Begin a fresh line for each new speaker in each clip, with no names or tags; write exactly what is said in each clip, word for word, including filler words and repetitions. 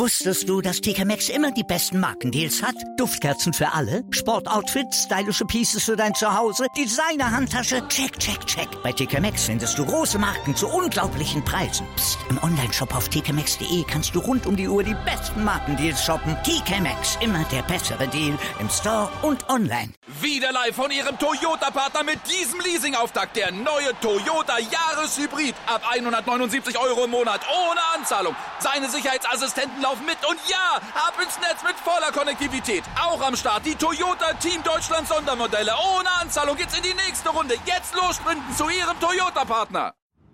Wusstest du, dass T K Maxx immer die besten Markendeals hat? Duftkerzen für alle, Sportoutfits, stylische Pieces für dein Zuhause, Designer-Handtasche, check, check, check. Bei T K Maxx findest du große Marken zu unglaublichen Preisen. Psst. Im Onlineshop auf t k maxx punkt d e kannst du rund um die Uhr die besten Markendeals shoppen. T K Maxx, immer der bessere Deal im Store und online.
Wieder live von Ihrem Toyota-Partner mit diesem Leasing-Auftakt. Der neue Toyota Jahreshybrid. Ab hundertneunundsiebzig Euro im Monat ohne Anzahlung. Seine Sicherheitsassistenten laufen mit und ja, ab ins Netz mit voller Konnektivität. Auch am Start die Toyota Team Deutschland Sondermodelle. Ohne Anzahlung geht's in die nächste Runde. Jetzt los sprinten zu Ihrem Toyota-Partner.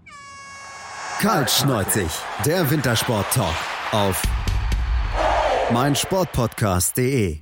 Kaltschneuzig, der Wintersport-Talk auf meinsportpodcast punkt de.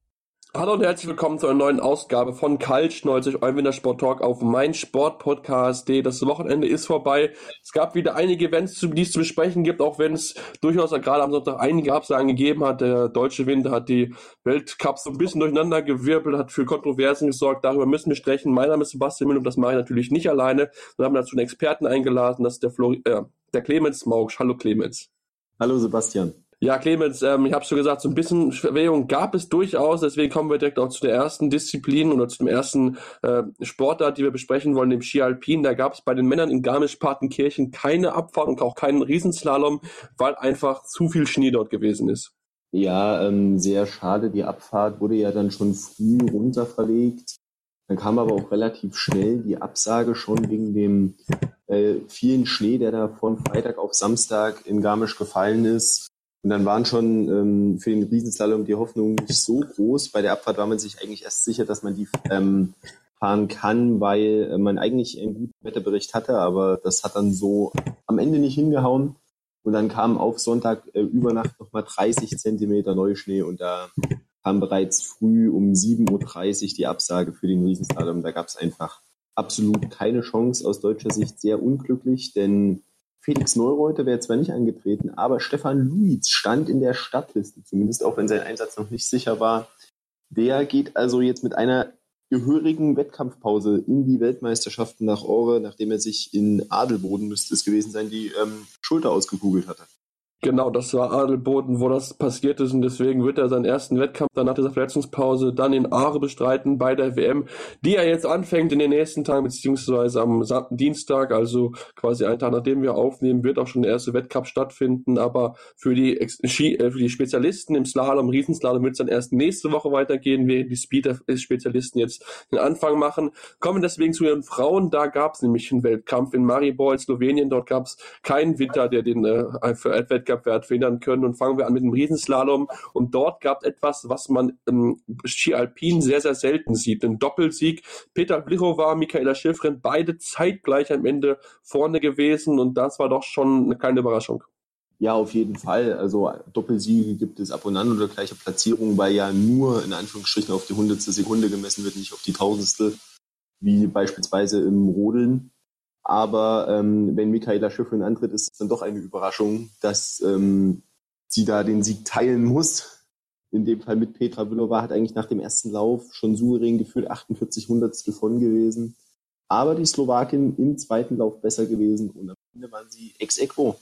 Hallo und herzlich willkommen zu einer neuen Ausgabe von Kaltschneuzig, eurem Wintersport-Talk auf meinsportpodcast punkt de. Das Wochenende ist vorbei. Es gab wieder einige Events, die es zu besprechen gibt, auch wenn es durchaus gerade am Sonntag einige Absagen gegeben hat. Der deutsche Winter hat die Weltcups so ein bisschen durcheinander gewirbelt, hat für Kontroversen gesorgt. Darüber müssen wir sprechen. Mein Name ist Sebastian Müller und das mache ich natürlich nicht alleine. Wir haben dazu einen Experten eingeladen, das ist der, Flori- äh, der Clemens Mausch. Hallo Clemens.
Hallo Sebastian.
Ja, Clemens, ähm, ich habe schon gesagt, so ein bisschen Verwirrung gab es durchaus, deswegen kommen wir direkt auch zu der ersten Disziplin oder zu dem ersten äh, Sportart, die wir besprechen wollen, dem Ski Alpin. Da gab es bei den Männern in Garmisch-Partenkirchen keine Abfahrt und auch keinen Riesenslalom, weil einfach zu viel Schnee dort gewesen ist.
Ja, ähm, sehr schade. Die Abfahrt wurde ja dann schon früh runter verlegt. Dann kam aber auch relativ schnell die Absage schon wegen dem äh, vielen Schnee, der da von Freitag auf Samstag in Garmisch gefallen ist. Und dann waren schon ähm, für den Riesenslalom die Hoffnungen nicht so groß. Bei der Abfahrt war man sich eigentlich erst sicher, dass man die ähm, fahren kann, weil äh, man eigentlich einen guten Wetterbericht hatte, aber das hat dann so am Ende nicht hingehauen. Und dann kam auf Sonntag äh, über Nacht nochmal dreißig Zentimeter Neuschnee und da kam bereits früh um sieben Uhr dreißig die Absage für den Riesenslalom. Da gab es einfach absolut keine Chance, aus deutscher Sicht sehr unglücklich, denn Felix Neureuter wäre zwar nicht angetreten, aber Stefan Luiz stand in der Startliste, zumindest auch wenn sein Einsatz noch nicht sicher war. Der geht also jetzt mit einer gehörigen Wettkampfpause in die Weltmeisterschaften nach Åre, nachdem er sich in Adelboden, müsste es gewesen sein, die ähm, Schulter ausgekugelt hatte.
Genau, das war Adelboden, wo das passiert ist und deswegen wird er seinen ersten Wettkampf dann nach dieser Verletzungspause dann in Åre bestreiten bei der W M, die er jetzt anfängt in den nächsten Tagen, beziehungsweise am Dienstag, also quasi einen Tag nachdem wir aufnehmen, wird auch schon der erste Wettkampf stattfinden, aber für die, Ski, äh, für die Spezialisten im Slalom, Riesenslalom wird es dann erst nächste Woche weitergehen, während die Speed-Spezialisten jetzt den Anfang machen. Kommen deswegen zu ihren Frauen, da gab es nämlich einen Wettkampf in Maribor in Slowenien, dort gab es keinen Winter, der den äh, für Wettkampf Wettbewerb verhindern können. Und fangen wir an mit dem Riesenslalom. Und dort gab es etwas, was man im Ski Alpin sehr, sehr selten sieht. Ein Doppelsieg. Peter Vlhova, Michaela Shiffrin, beide zeitgleich am Ende vorne gewesen. Und das war doch schon eine kleine Überraschung.
Ja, auf jeden Fall. Also Doppelsiege gibt es ab und an oder gleiche Platzierungen, weil ja nur in Anführungsstrichen auf die hundertstel Sekunde gemessen wird, nicht auf die tausendstel, wie beispielsweise im Rodeln. Aber ähm, wenn Michaela Shiffrin antritt, ist es dann doch eine Überraschung, dass ähm, sie da den Sieg teilen muss. In dem Fall mit Petra Vlhova, hat eigentlich nach dem ersten Lauf schon souverän geführt, achtundvierzig Hundertstel von gewesen. Aber die Slowakin im zweiten Lauf besser gewesen und am Ende waren sie ex aequo.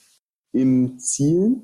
Im Ziel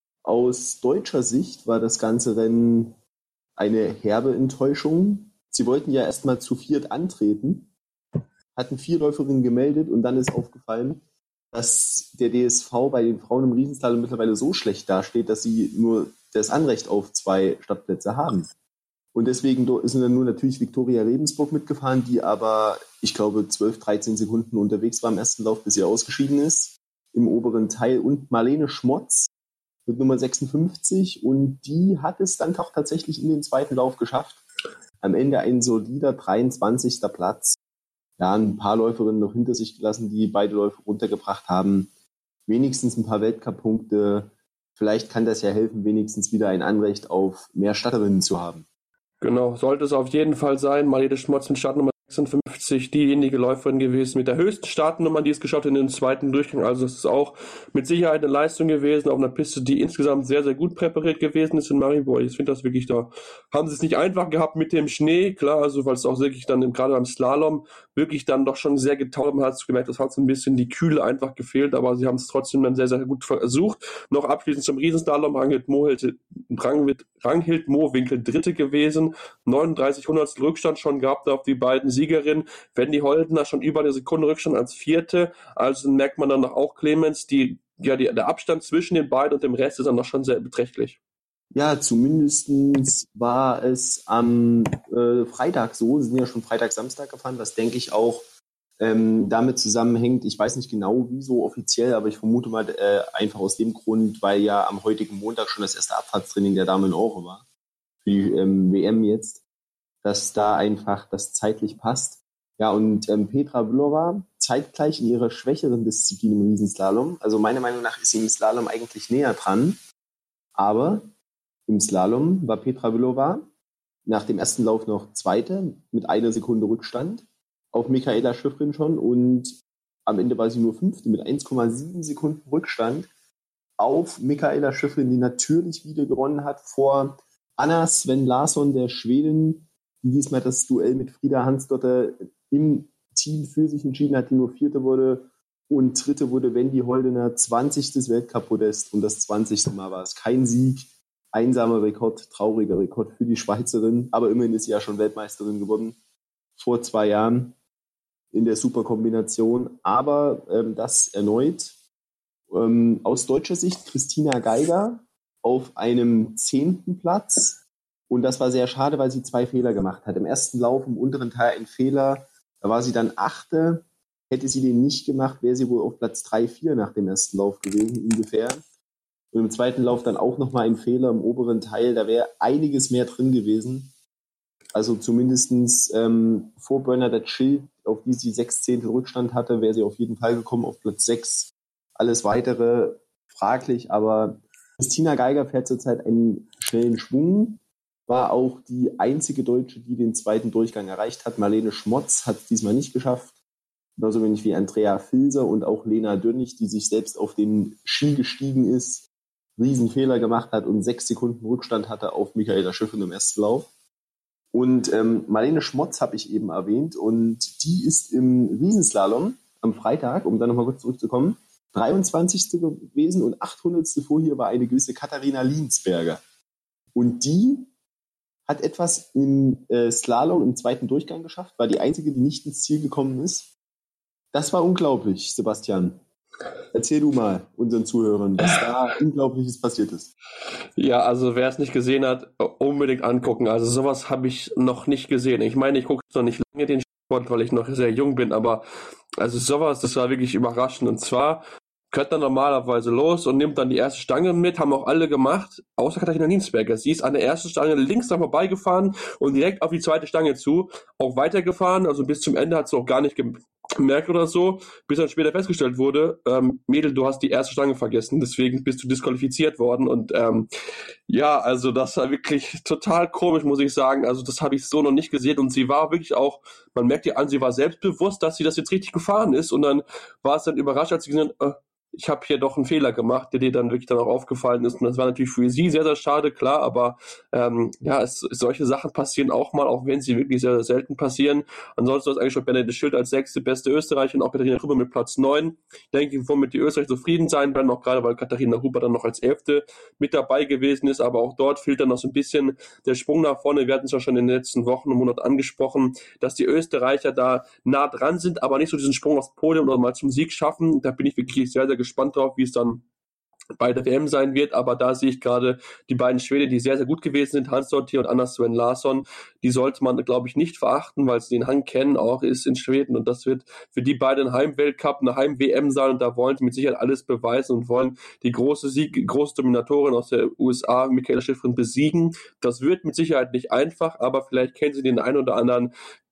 aus deutscher Sicht war das ganze Rennen eine herbe Enttäuschung. Sie wollten ja erstmal zu viert antreten, hatten vier Läuferinnen gemeldet und dann ist aufgefallen, dass der D S V bei den Frauen im Riesenslalom mittlerweile so schlecht dasteht, dass sie nur das Anrecht auf zwei Startplätze haben. Und deswegen sind dann nur natürlich Viktoria Rebensburg mitgefahren, die aber, ich glaube, zwölf, dreizehn Sekunden unterwegs war im ersten Lauf, bis sie ausgeschieden ist, im oberen Teil. Und Marlene Schmotz mit Nummer sechsundfünfzig und die hat es dann doch tatsächlich in den zweiten Lauf geschafft. Am Ende ein solider dreiundzwanzigster Platz. Ja, ein paar Läuferinnen noch hinter sich gelassen, die beide Läufe runtergebracht haben. Wenigstens ein paar Weltcup-Punkte. Vielleicht kann das ja helfen, wenigstens wieder ein Anrecht auf mehr Starterinnen zu haben.
Genau, sollte es auf jeden Fall sein. Marlene Schmotz mit Startnummer sechsundfünfzig diejenige Läuferin gewesen mit der höchsten Startnummer, die es geschafft hat in den zweiten Durchgang. Also es ist auch mit Sicherheit eine Leistung gewesen auf einer Piste, die insgesamt sehr, sehr gut präpariert gewesen ist in Maribor. Ich finde das wirklich, da haben sie es nicht einfach gehabt mit dem Schnee, klar, also weil es auch wirklich dann im, gerade beim Slalom wirklich dann doch schon sehr getaut. Man hat gemerkt, das hat so ein bisschen die Kühle einfach gefehlt, aber sie haben es trotzdem dann sehr, sehr gut versucht. Noch abschließend zum Riesenslalom, Ranghild Mohwinkel, Ranghild Mohwinkel Dritte gewesen, neununddreißig Hundertstel Rückstand schon gehabt auf die beiden Siegerinnen. Wendy Holdener schon über eine Sekunde Rückstand als Vierte, also merkt man dann noch auch Clemens, die, ja, die, der Abstand zwischen den beiden und dem Rest ist dann noch schon sehr beträchtlich.
Ja, zumindestens war es am äh, Freitag so, sie sind ja schon Freitag, Samstag gefahren, was denke ich auch ähm, damit zusammenhängt, ich weiß nicht genau wieso offiziell, aber ich vermute mal äh, einfach aus dem Grund, weil ja am heutigen Montag schon das erste Abfahrtstraining der Damen in Aure war, für die ähm, W M jetzt, dass da einfach das zeitlich passt. Ja, und ähm, Petra Vlhova zeitgleich in ihrer schwächeren Disziplin im Riesenslalom, also meiner Meinung nach ist sie im Slalom eigentlich näher dran, aber im Slalom war Petra Vlhova nach dem ersten Lauf noch Zweite mit einer Sekunde Rückstand auf Mikaela Shiffrin schon und am Ende war sie nur Fünfte mit eins Komma sieben Sekunden Rückstand auf Mikaela Shiffrin, die natürlich wieder gewonnen hat vor Anna Sven Larsson, der Schwedin, die diesmal das Duell mit Frida Hansdotter im Team für sich entschieden hat, die nur Vierte wurde. Und Dritte wurde Wendy Holdener, zwanzigstes Weltcup-Podest. Und das zwanzigste Mal war es kein Sieg. Einsamer Rekord, trauriger Rekord für die Schweizerin. Aber immerhin ist sie ja schon Weltmeisterin geworden. Vor zwei Jahren in der Superkombination. Aber ähm, das erneut. Ähm, aus deutscher Sicht Christina Geiger auf einem zehnten Platz. Und das war sehr schade, weil sie zwei Fehler gemacht hat. Im ersten Lauf im unteren Teil ein Fehler. Da war sie dann Achte. Hätte sie den nicht gemacht, wäre sie wohl auf Platz drei, vier nach dem ersten Lauf gewesen, ungefähr. Und im zweiten Lauf dann auch nochmal ein Fehler im oberen Teil. Da wäre einiges mehr drin gewesen. Also zumindestens ähm, vor Bernadette Schild, auf die sie sechs Zehntel Rückstand hatte, wäre sie auf jeden Fall gekommen auf Platz sechs. Alles Weitere fraglich, aber Christina Geiger fährt zurzeit einen schnellen Schwung. War auch die einzige Deutsche, die den zweiten Durchgang erreicht hat. Marlene Schmotz hat es diesmal nicht geschafft. Genauso wenig wie Andrea Filser und auch Lena Dürnig, die sich selbst auf den Ski gestiegen ist, Riesenfehler gemacht hat und sechs Sekunden Rückstand hatte auf Mikaela Shiffrin im ersten Lauf. Und ähm, Marlene Schmotz habe ich eben erwähnt und die ist im Riesenslalom am Freitag, um da nochmal kurz zurückzukommen, dreiundzwanzigste gewesen und achthundertste vor hier war eine gewisse Katharina Liensberger. Und die hat etwas im äh, Slalom im zweiten Durchgang geschafft, war die einzige, die nicht ins Ziel gekommen ist. Das war unglaublich, Sebastian. Erzähl du mal unseren Zuhörern, was da Unglaubliches passiert ist.
Ja, also wer es nicht gesehen hat, unbedingt angucken. Also sowas habe ich noch nicht gesehen. Ich meine, ich gucke noch nicht lange den Sport, weil ich noch sehr jung bin, aber also sowas, das war wirklich überraschend. Und zwar gehört dann normalerweise los und nimmt dann die erste Stange mit, haben auch alle gemacht, außer Katharina Liensberger. Sie ist an der ersten Stange links dann vorbeigefahren und direkt auf die zweite Stange zu, auch weitergefahren, also bis zum Ende hat sie auch gar nicht gemerkt oder so, bis dann später festgestellt wurde, ähm, Mädel, du hast die erste Stange vergessen, deswegen bist du disqualifiziert worden und ähm, ja, also das war wirklich total komisch, muss ich sagen, also das habe ich so noch nicht gesehen und sie war wirklich auch, man merkt ihr an, sie war selbstbewusst, dass sie das jetzt richtig gefahren ist und dann war es dann überrascht, als sie gesehen hat, äh, ich habe hier doch einen Fehler gemacht, der dir dann wirklich dann auch aufgefallen ist. Und das war natürlich für sie sehr, sehr schade, klar. Aber ähm, ja, es, solche Sachen passieren auch mal, auch wenn sie wirklich sehr, sehr selten passieren. Ansonsten ist eigentlich schon Benedikt Schild als sechste beste Österreicherin, auch Katharina Huber mit Platz neun. Ich denke, womit die Österreicher zufrieden sein werden, auch gerade, weil Katharina Huber dann noch als elfte mit dabei gewesen ist. Aber auch dort fehlt dann noch so ein bisschen der Sprung nach vorne. Wir hatten es ja schon in den letzten Wochen und Monaten angesprochen, dass die Österreicher da nah dran sind, aber nicht so diesen Sprung aufs Podium oder mal zum Sieg schaffen. Da bin ich wirklich sehr, sehr gespannt drauf, wie es dann bei der W M sein wird, aber da sehe ich gerade die beiden Schweden, die sehr, sehr gut gewesen sind, Hansdottir und Anna Sven Larsson, die sollte man, glaube ich, nicht verachten, weil sie den Hang kennen, auch ist in Schweden und das wird für die beiden ein Heim-Weltcup, eine Heim-W M sein und da wollen sie mit Sicherheit alles beweisen und wollen die große Sieg, große Dominatorin aus der U S A, Mikaela Shiffrin, besiegen. Das wird mit Sicherheit nicht einfach, aber vielleicht kennen sie den einen oder anderen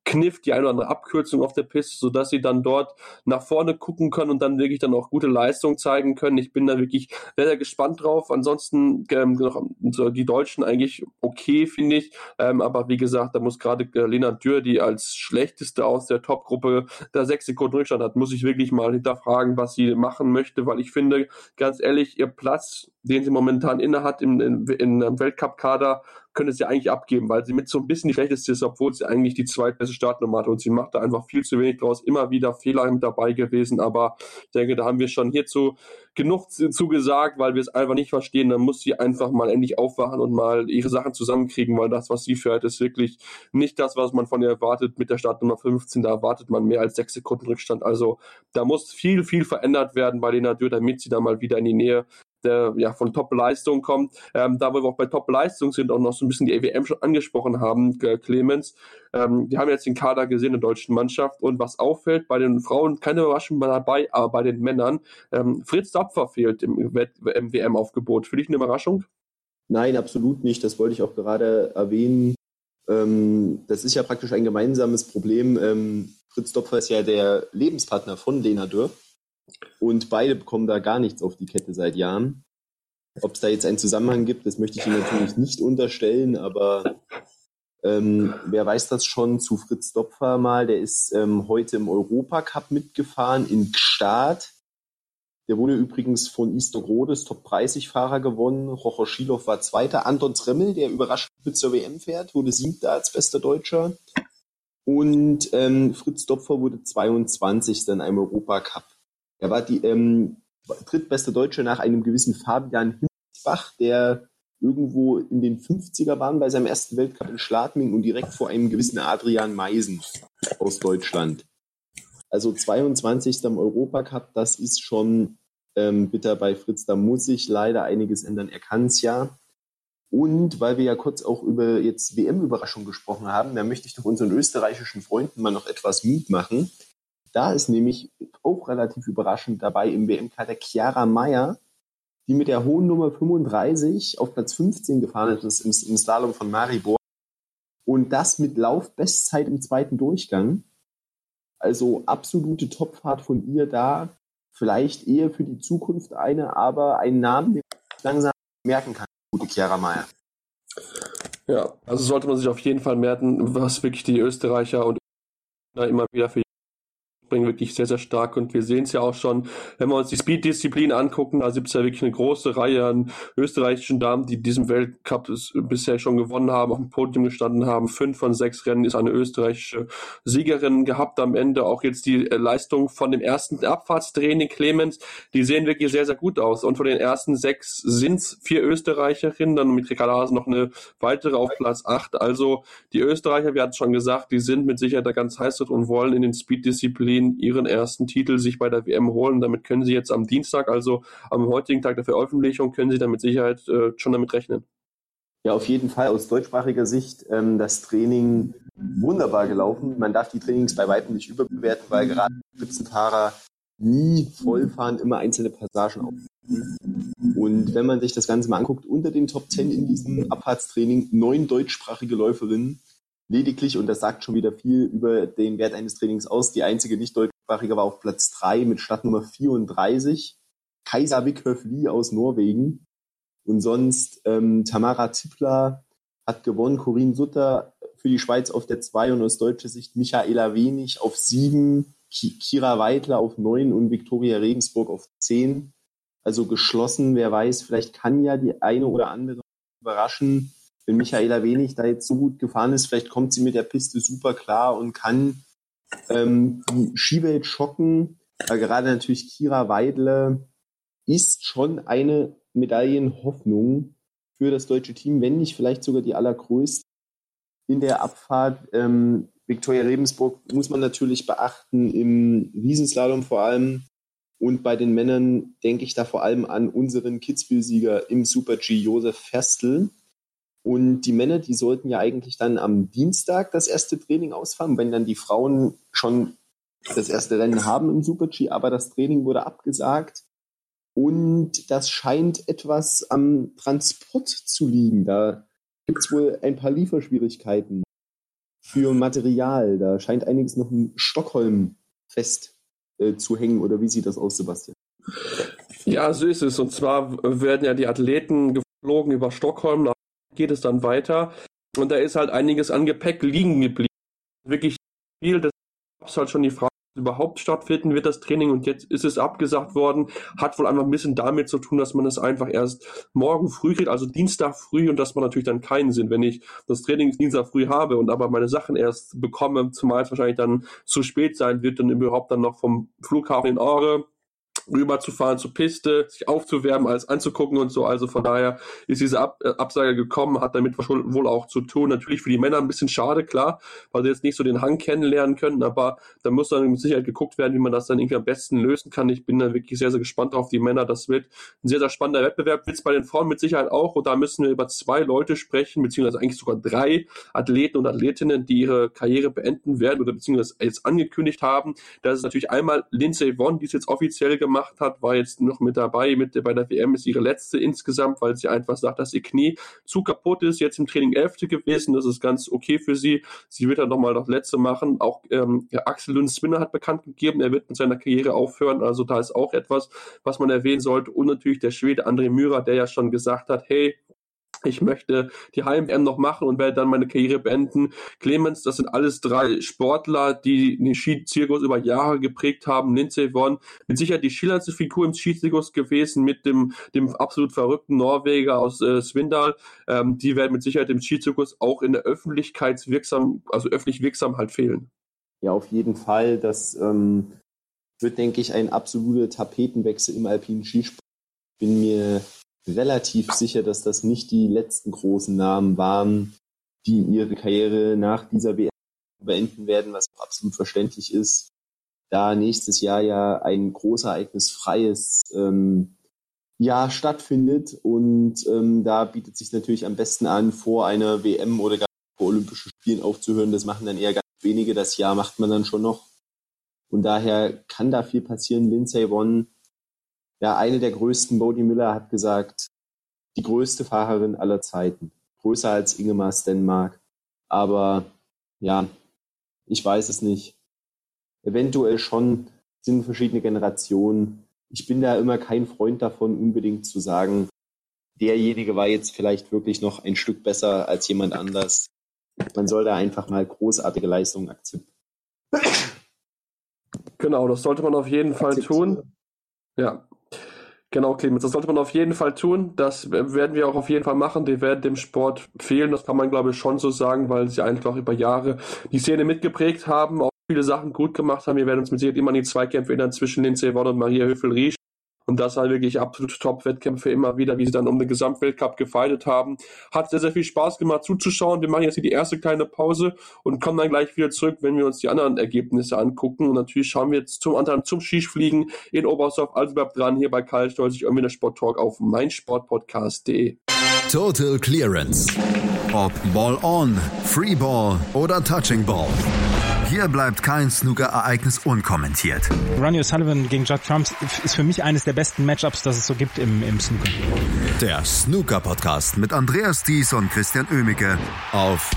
Kniff, die eine oder andere Abkürzung auf der Piste, sodass sie dann dort nach vorne gucken können und dann wirklich dann auch gute Leistung zeigen können. Ich bin da wirklich sehr, sehr gespannt drauf. Ansonsten ähm, die Deutschen eigentlich okay, finde ich. Ähm, aber wie gesagt, da muss gerade äh, Lena Dürr, die als schlechteste aus der Top-Gruppe da sechs Sekunden Rückstand hat, muss ich wirklich mal hinterfragen, was sie machen möchte, weil ich finde, ganz ehrlich, ihr Platz, den sie momentan innehat im, im, im Weltcup-Kader, könnte sie eigentlich abgeben, weil sie mit so ein bisschen die schlechteste ist, obwohl sie eigentlich die zweitbeste Startnummer hat und sie macht da einfach viel zu wenig draus, immer wieder Fehler mit dabei gewesen, aber ich denke, da haben wir schon hierzu genug zugesagt, weil wir es einfach nicht verstehen, dann muss sie einfach mal endlich aufwachen und mal ihre Sachen zusammenkriegen, weil das, was sie fährt, ist wirklich nicht das, was man von ihr erwartet mit der Startnummer fünfzehn, da erwartet man mehr als sechs Sekunden Rückstand, also da muss viel, viel verändert werden bei Lena Dürr, damit sie da mal wieder in die Nähe der ja von Top-Leistung kommt. Ähm, da wo wir auch bei Top-Leistung sind, auch noch so ein bisschen die E W M schon angesprochen haben, äh, Clemens. Ähm, wir haben jetzt den Kader gesehen der deutschen Mannschaft und was auffällt, bei den Frauen keine Überraschung dabei, aber bei den Männern, ähm, Fritz Dopfer fehlt im, im W M-Aufgebot. Für dich eine Überraschung?
Nein, absolut nicht. Das wollte ich auch gerade erwähnen. Ähm, das ist ja praktisch ein gemeinsames Problem. Ähm, Fritz Dopfer ist ja der Lebenspartner von Lena Dürr. Und beide bekommen da gar nichts auf die Kette seit Jahren. Ob es da jetzt einen Zusammenhang gibt, das möchte ich Ihnen natürlich nicht unterstellen, aber ähm, wer weiß das schon zu Fritz Dopfer mal, der ist ähm, heute im Europacup mitgefahren in Gstaad. Der wurde übrigens von Isterrodes Top dreißig Fahrer gewonnen. Rocher Schilow war Zweiter. Anton Tremmel, der überraschend mit zur W M fährt, wurde Siebter als bester Deutscher. Und ähm, Fritz Dopfer wurde zweiundzwanzigster in einem Europacup. Er war die ähm, drittbeste Deutsche nach einem gewissen Fabian Himmelsbach, der irgendwo in den fünfziger waren bei seinem ersten Weltcup in Schladming und direkt vor einem gewissen Adrian Meisen aus Deutschland. Also zweiundzwanzigster im Europacup, das ist schon ähm, bitter bei Fritz. Da muss sich leider einiges ändern. Er kann es ja. Und weil wir ja kurz auch über jetzt W M-Überraschung gesprochen haben, da möchte ich doch unseren österreichischen Freunden mal noch etwas Mut machen. Da ist nämlich auch relativ überraschend dabei im W M-Kader Chiara Mayer, die mit der hohen Nummer fünfunddreißig auf Platz fünfzehn gefahren ist im, im Slalom von Maribor. Und das mit Laufbestzeit im zweiten Durchgang. Also absolute Topfahrt von ihr da. Vielleicht eher für die Zukunft eine, aber ein Namen, den man langsam merken kann. Gute Chiara Mayer.
Ja, also sollte man sich auf jeden Fall merken, was wirklich die Österreicher und immer wieder für bringen wirklich sehr, sehr stark und wir sehen es ja auch schon, wenn wir uns die Speed-Disziplin angucken, da gibt es ja wirklich eine große Reihe an österreichischen Damen, die diesen Weltcup bisher schon gewonnen haben, auf dem Podium gestanden haben. Fünf von sechs Rennen ist eine österreichische Siegerin gehabt am Ende. Auch jetzt die Leistung von dem ersten Abfahrtstraining, Clemens, die sehen wirklich sehr, sehr gut aus und von den ersten sechs sind es vier Österreicherinnen, dann mit Ricarda Haase noch eine weitere auf Platz acht. Also die Österreicher, wir hatten es schon gesagt, die sind mit Sicherheit da ganz heiß dort und wollen in den Speed-Disziplinen ihren ersten Titel sich bei der W M holen. Damit können sie jetzt am Dienstag, also am heutigen Tag der Veröffentlichung, können sie dann mit Sicherheit äh, schon damit rechnen.
Ja, auf jeden Fall aus deutschsprachiger Sicht ähm, das Training wunderbar gelaufen. Man darf die Trainings bei weitem nicht überbewerten, weil gerade Spitzenfahrer nie vollfahren, immer einzelne Passagen aufnehmen. Und wenn man sich das Ganze mal anguckt, unter den Top zehn in diesem Abfahrtstraining neun deutschsprachige Läuferinnen, lediglich, und das sagt schon wieder viel über den Wert eines Trainings aus, die einzige nicht-deutschsprachige war auf Platz drei mit Startnummer vierunddreißig, Kajsa Wikhöf-Lie aus Norwegen. Und sonst ähm, Tamara Zippler hat gewonnen, Corinne Sutter für die Schweiz auf der zwei und aus deutscher Sicht Michaela Wenig auf sieben, Ki- Kira Weidler auf neun und Viktoria Regensburg auf zehn. Also geschlossen, wer weiß, vielleicht kann ja die eine oder andere überraschen. Wenn Michaela Wenig da jetzt so gut gefahren ist, vielleicht kommt sie mit der Piste super klar und kann ähm, die Skiwelt schocken. Aber gerade natürlich Kira Weidle ist schon eine Medaillenhoffnung für das deutsche Team, wenn nicht vielleicht sogar die allergrößte in der Abfahrt. Ähm, Viktoria Regensburg muss man natürlich beachten, im Riesenslalom vor allem. Und bei den Männern denke ich da vor allem an unseren Kitzbühel-Sieger im Super-G, Josef Ferstl. Und die Männer, die sollten ja eigentlich dann am Dienstag das erste Training ausfahren, wenn dann die Frauen schon das erste Rennen haben im Super-G, aber das Training wurde abgesagt. Und das scheint etwas am Transport zu liegen. Da gibt es wohl ein paar Lieferschwierigkeiten für Material? Da scheint einiges noch in Stockholm fest äh, zu hängen. Oder wie sieht das aus, Sebastian?
Ja, so ist es. Und zwar werden ja die Athleten geflogen über Stockholm, nach geht es dann weiter. Und da ist halt einiges an Gepäck liegen geblieben. Wirklich viel. Das ist halt schon die Frage, ob überhaupt stattfinden wird, das Training. Und jetzt ist es abgesagt worden. Hat wohl einfach ein bisschen damit zu tun, dass man es einfach erst morgen früh kriegt, also Dienstag früh. Und das macht natürlich dann keinen Sinn, wenn ich das Training Dienstag früh habe und aber meine Sachen erst bekomme, zumal es wahrscheinlich dann zu spät sein wird, dann überhaupt dann noch vom Flughafen in Aare rüber zu fahren zur Piste, sich aufzuwärmen, alles anzugucken und so. Also von daher ist diese Ab- äh, Absage gekommen, hat damit wohl auch zu tun. Natürlich für die Männer ein bisschen schade, klar, weil sie jetzt nicht so den Hang kennenlernen können, aber da muss dann mit Sicherheit geguckt werden, wie man das dann irgendwie am besten lösen kann. Ich bin dann wirklich sehr, sehr gespannt auf die Männer. Das wird ein sehr, sehr spannender Wettbewerb. Wird es bei den Frauen mit Sicherheit auch. Und da müssen wir über zwei Leute sprechen, beziehungsweise eigentlich sogar drei Athleten und Athletinnen, die ihre Karriere beenden werden oder beziehungsweise jetzt angekündigt haben. Das ist natürlich einmal Lindsey Vonn, die es jetzt offiziell gemacht hat, war jetzt noch mit dabei, mit bei der W M ist ihre letzte insgesamt, weil sie einfach sagt, dass ihr Knie zu kaputt ist, jetzt im Training Elfte gewesen, das ist ganz okay für sie. Sie wird dann nochmal das letzte machen. Auch ähm, ja, Axel Lund-Spinner hat bekannt gegeben, er wird mit seiner Karriere aufhören, also da ist auch etwas, was man erwähnen sollte. Und natürlich der Schwede André Myhra, der ja schon gesagt hat, hey, ich möchte die H M W M noch machen und werde dann meine Karriere beenden. Clemens, das sind alles drei Sportler, die den Skizirkus über Jahre geprägt haben. Lindsey Vonn, mit Sicherheit die schillerndste Figur im Skizirkus gewesen mit dem, dem absolut verrückten Norweger aus äh, Svindal. Ähm, die werden mit Sicherheit im Skizirkus auch in der Öffentlichkeitswirksam, also öffentlich wirksam halt fehlen.
Ja, auf jeden Fall. Das ähm, wird, denke ich, ein absoluter Tapetenwechsel im alpinen Skisport. Ich bin mir relativ sicher, dass das nicht die letzten großen Namen waren, die ihre Karriere nach dieser W M beenden werden, was absolut verständlich ist, da nächstes Jahr ja ein großereignisfreies ähm, Jahr stattfindet und ähm, da bietet sich natürlich am besten an, vor einer W M oder gar vor Olympischen Spielen aufzuhören. Das machen dann eher ganz wenige, das Jahr macht man dann schon noch. Und daher kann da viel passieren. Lindsey Vonn, ja, eine der größten, Bodie Miller hat gesagt, die größte Fahrerin aller Zeiten. Größer als Ingemar Stenmark. Aber ja, ich weiß es nicht. Eventuell schon, sind verschiedene Generationen. Ich bin da immer kein Freund davon, unbedingt zu sagen, derjenige war jetzt vielleicht wirklich noch ein Stück besser als jemand anders. Man soll da einfach mal großartige Leistungen akzeptieren.
Genau, das sollte man auf jeden Fall tun. Ja. Genau, Clemens, das sollte man auf jeden Fall tun. Das werden wir auch auf jeden Fall machen. Die werden dem Sport fehlen. Das kann man, glaube ich, schon so sagen, weil sie einfach über Jahre die Szene mitgeprägt haben, auch viele Sachen gut gemacht haben. Wir werden uns mit Sicherheit immer an die Zweikämpfe erinnern zwischen Lindsey Vonn und Maria Höfel-Riesch. Und das waren wirklich absolute Top-Wettkämpfe immer wieder, wie sie dann um den Gesamtweltcup gefeitet haben. Hat sehr, sehr viel Spaß gemacht zuzuschauen. Wir machen jetzt hier die erste kleine Pause und kommen dann gleich wieder zurück, wenn wir uns die anderen Ergebnisse angucken. Und natürlich schauen wir jetzt zum anderen zum Skifliegen in Oberstdorf. Also bleibt dran hier bei Karl Stolz, ich irgendwie der Sport-Talk auf meinsportpodcast punkt de.
Total Clearance. Ob Ball on, Free Ball oder Touching Ball. Hier bleibt kein Snooker-Ereignis unkommentiert.
Ronnie O'Sullivan gegen Judd Trump ist für mich eines der besten Matchups, das es so gibt im, im Snooker.
Der Snooker-Podcast mit Andreas Dies und Christian Oemicke auf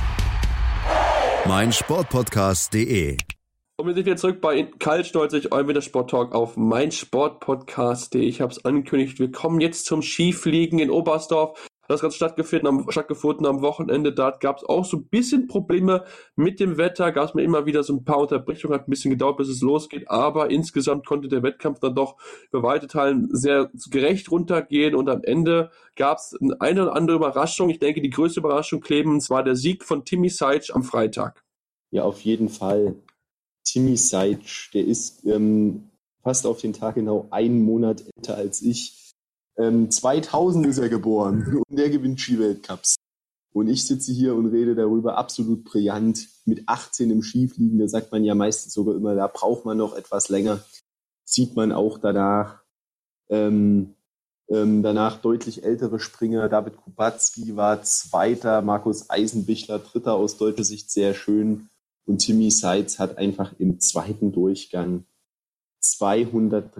meinsportpodcast punkt de.
Und wir sind wieder zurück bei Karl Stolz, ich euer wieder Sport-Talk auf meinsportpodcast punkt de. Ich habe es angekündigt, wir kommen jetzt zum Skifliegen in Oberstdorf. Das hat stattgefunden am, stattgefunden am Wochenende. Da gab es auch so ein bisschen Probleme mit dem Wetter. Gab es mir immer wieder so ein paar Unterbrechungen. Hat ein bisschen gedauert, bis es losgeht. Aber insgesamt konnte der Wettkampf dann doch über weite Teilen sehr gerecht runtergehen. Und am Ende gab es eine oder andere Überraschung. Ich denke, die größte Überraschung, Clemens, war der Sieg von Timmy Sajc am Freitag.
Ja, auf jeden Fall. Timmy Sajc, der ist ähm, fast auf den Tag genau einen Monat älter als ich. Ähm, zweitausend ist er geboren und der gewinnt Skiweltcups. Und ich sitze hier und rede darüber, absolut brillant. Mit achtzehn im Skifliegen, da sagt man ja meistens sogar immer, da braucht man noch etwas länger. Sieht man auch danach. Ähm, ähm, danach deutlich ältere Springer. David Kubacki war Zweiter, Markus Eisenbichler Dritter, aus deutscher Sicht sehr schön. Und Timmy Sajc hat einfach im zweiten Durchgang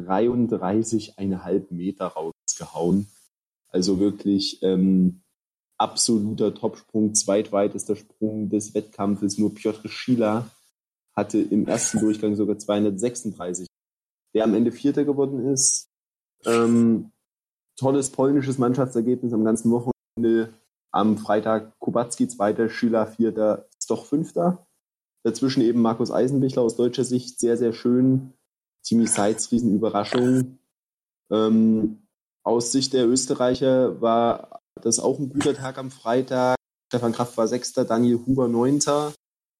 zweihundertdreiunddreißig Komma fünf Meter rausgehauen. Also wirklich ähm, absoluter Topsprung, zweitweitester Sprung des Wettkampfes. Nur Piotr Szyla hatte im ersten Durchgang sogar zweihundertsechsunddreißig. Der am Ende Vierter geworden ist. Ähm, tolles polnisches Mannschaftsergebnis am ganzen Wochenende. Am Freitag Kubacki Zweiter, Szyla Vierter, Stoch Fünfter. Dazwischen eben Markus Eisenbichler aus deutscher Sicht sehr, sehr schön. Timmy Seitz, Riesenüberraschung. Ähm, aus Sicht der Österreicher war das auch ein guter Tag am Freitag. Stefan Kraft war Sechster, Daniel Huber Neunter.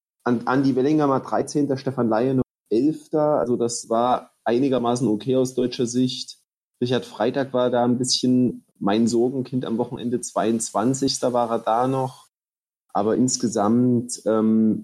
Andi Wellinger war dreizehnter, Stefan Laie noch Elfter. Also das war einigermaßen okay aus deutscher Sicht. Richard Freitag war da ein bisschen mein Sorgenkind am Wochenende. zweiundzwanzigster war er da noch. Aber insgesamt ähm,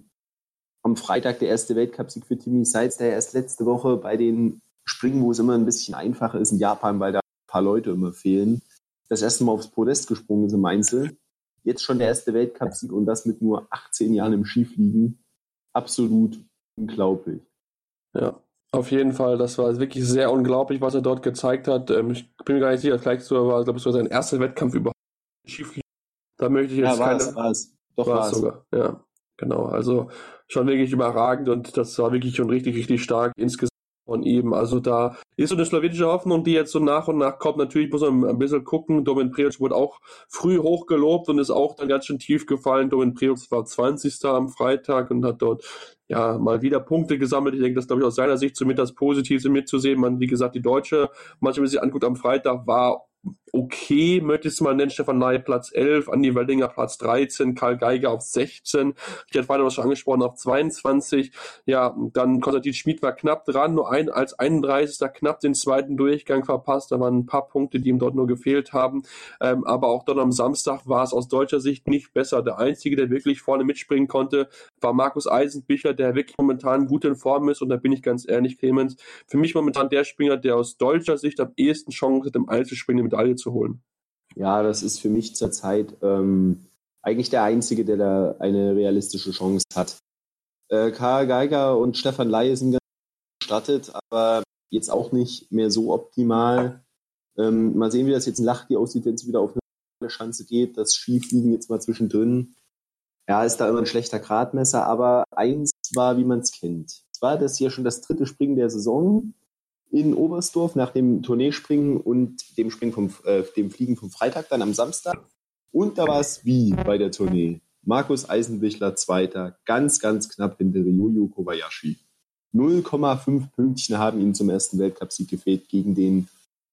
am Freitag der erste Weltcupsieg für Timmy Seitz, der erst letzte Woche bei den Springen, wo es immer ein bisschen einfacher ist in Japan, weil da ein paar Leute immer fehlen, das erste Mal aufs Podest gesprungen ist im Einzel. Jetzt schon der erste Weltcupsieg und das mit nur achtzehn Jahren im Skifliegen. Absolut unglaublich.
Ja, auf jeden Fall. Das war wirklich sehr unglaublich, was er dort gezeigt hat. Ich bin mir gar nicht sicher, vielleicht so war, glaube ich, so sein erster Wettkampf überhaupt im Skifliegen. Da möchte ich jetzt
ja, war
keine...
es, war es. Doch,
war
war
es
es.
sogar, ja. Genau, also schon wirklich überragend und das war wirklich schon richtig, richtig stark insgesamt von ihm. Also da ist so eine slowenische Hoffnung, die jetzt so nach und nach kommt. Natürlich muss man ein bisschen gucken. Domen Prioc wurde auch früh hochgelobt und ist auch dann ganz schön tief gefallen. Domen Prioc war zwanzigster am Freitag und hat dort ja mal wieder Punkte gesammelt. Ich denke, das glaube ich aus seiner Sicht somit das Positive mitzusehen. Man, wie gesagt, die Deutsche, manchmal, wenn man sich anguckt am Freitag, war okay, möchte ich es mal nennen. Stefan Laie Platz elf, Andi Wellinger Platz dreizehn, Karl Geiger auf sechzehn, Richard Freitag schon angesprochen auf zweiundzwanzig. Ja, dann Konstantin Schmid war knapp dran, nur ein als einunddreißigster knapp den zweiten Durchgang verpasst. Da waren ein paar Punkte, die ihm dort nur gefehlt haben. Ähm, aber auch dann am Samstag war es aus deutscher Sicht nicht besser. Der Einzige, der wirklich vorne mitspringen konnte, war Markus Eisenbichler, der wirklich momentan gut in Form ist. Und da bin ich ganz ehrlich, Clemens, für mich momentan der Springer, der aus deutscher Sicht am ehesten Chance hat, im Einzelspringen die Medaille zu holen.
Ja, das ist für mich zurzeit ähm, eigentlich der Einzige, der da eine realistische Chance hat. Äh, Karl Geiger und Stefan Laie sind ganz gestartet, aber jetzt auch nicht mehr so optimal. Ähm, mal sehen, wie das jetzt in Lahti aussieht, wenn es wieder auf eine Schanze geht. Das Skifliegen jetzt mal zwischendrin. Ja, ist da immer ein schlechter Gradmesser, aber eins war, wie man es kennt. Es war das hier schon das dritte Springen der Saison in Oberstdorf nach dem Tourneespringen und dem Springen vom, äh, dem Fliegen vom Freitag dann am Samstag. Und da war es wie bei der Tournee. Markus Eisenbichler Zweiter, ganz, ganz knapp hinter Ryuyu Kobayashi. null Komma fünf Pünktchen haben ihm zum ersten Weltcupsieg gefehlt gegen den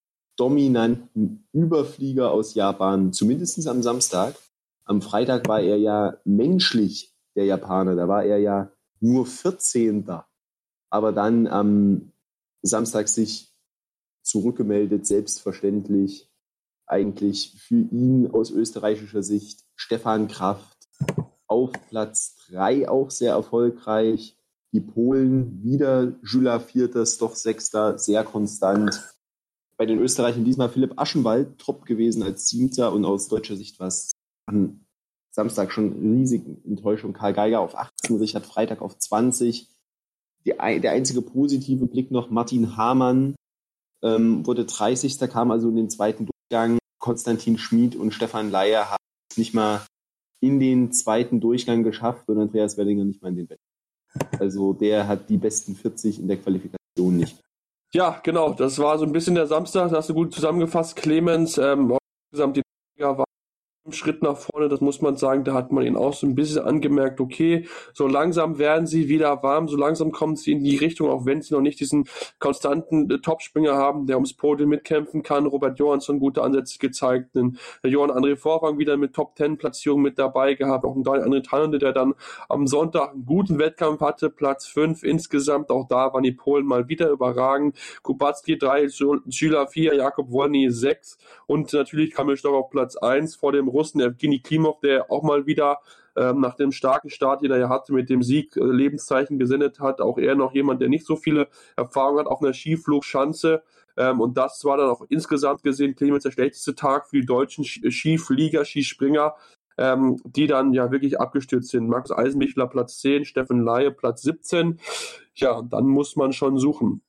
dominanten Überflieger aus Japan, zumindest am Samstag. Am Freitag war er ja menschlich der Japaner, da war er ja nur vierzehnter. Aber dann am Samstag sich zurückgemeldet, selbstverständlich eigentlich für ihn aus österreichischer Sicht Stefan Kraft auf Platz drei auch sehr erfolgreich. Die Polen wieder Szyla Vierter, Stoch Sechster, sehr konstant. Bei den Österreichern diesmal Philipp Aschenwald top gewesen als Siebter und aus deutscher Sicht war es am Samstag schon riesige Enttäuschung. Karl Geiger auf achtzehn, Richard Freitag auf zwanzig. Die, der einzige positive Blick noch, Martin Hamann ähm, wurde dreißigster, kam also in den zweiten Durchgang. Konstantin Schmid und Stefan Laie haben es nicht mal in den zweiten Durchgang geschafft und Andreas Wellinger nicht mal in den besten. Also der hat die besten vierzig in der Qualifikation nicht.
Ja, genau, das war so ein bisschen der Samstag, das hast du gut zusammengefasst, Clemens. Ähm, insgesamt die Liga war ein Schritt nach vorne, das muss man sagen, da hat man ihn auch so ein bisschen angemerkt, okay, so langsam werden sie wieder warm, so langsam kommen sie in die Richtung, auch wenn sie noch nicht diesen konstanten äh, Topspringer haben, der ums Podium mitkämpfen kann. Robert Johansson gute Ansätze gezeigt, den, der Johann André Vorfang wieder mit Top zehn Platzierung mit dabei gehabt, auch ein Daniel André Tannende, der dann am Sonntag einen guten Wettkampf hatte, Platz fünf insgesamt, auch da waren die Polen mal wieder überragend. Kubacki drei, Szyla vier, Jakob Wolny sechs und natürlich Kamil Stoch auf Platz eins vor dem Russen Evgeny Klimov, der auch mal wieder ähm, nach dem starken Start, den er ja hatte, mit dem Sieg äh, Lebenszeichen gesendet hat. Auch er noch jemand, der nicht so viele Erfahrungen hat auf einer Skiflugschanze. Ähm, und das war dann auch insgesamt gesehen, Clemens, der schlechteste Tag für die deutschen Skiflieger, Skispringer, ähm, die dann ja wirklich abgestürzt sind. Markus Eisenbichler Platz zehn, Stefan Laie Platz siebzehn. Ja, dann muss man schon suchen.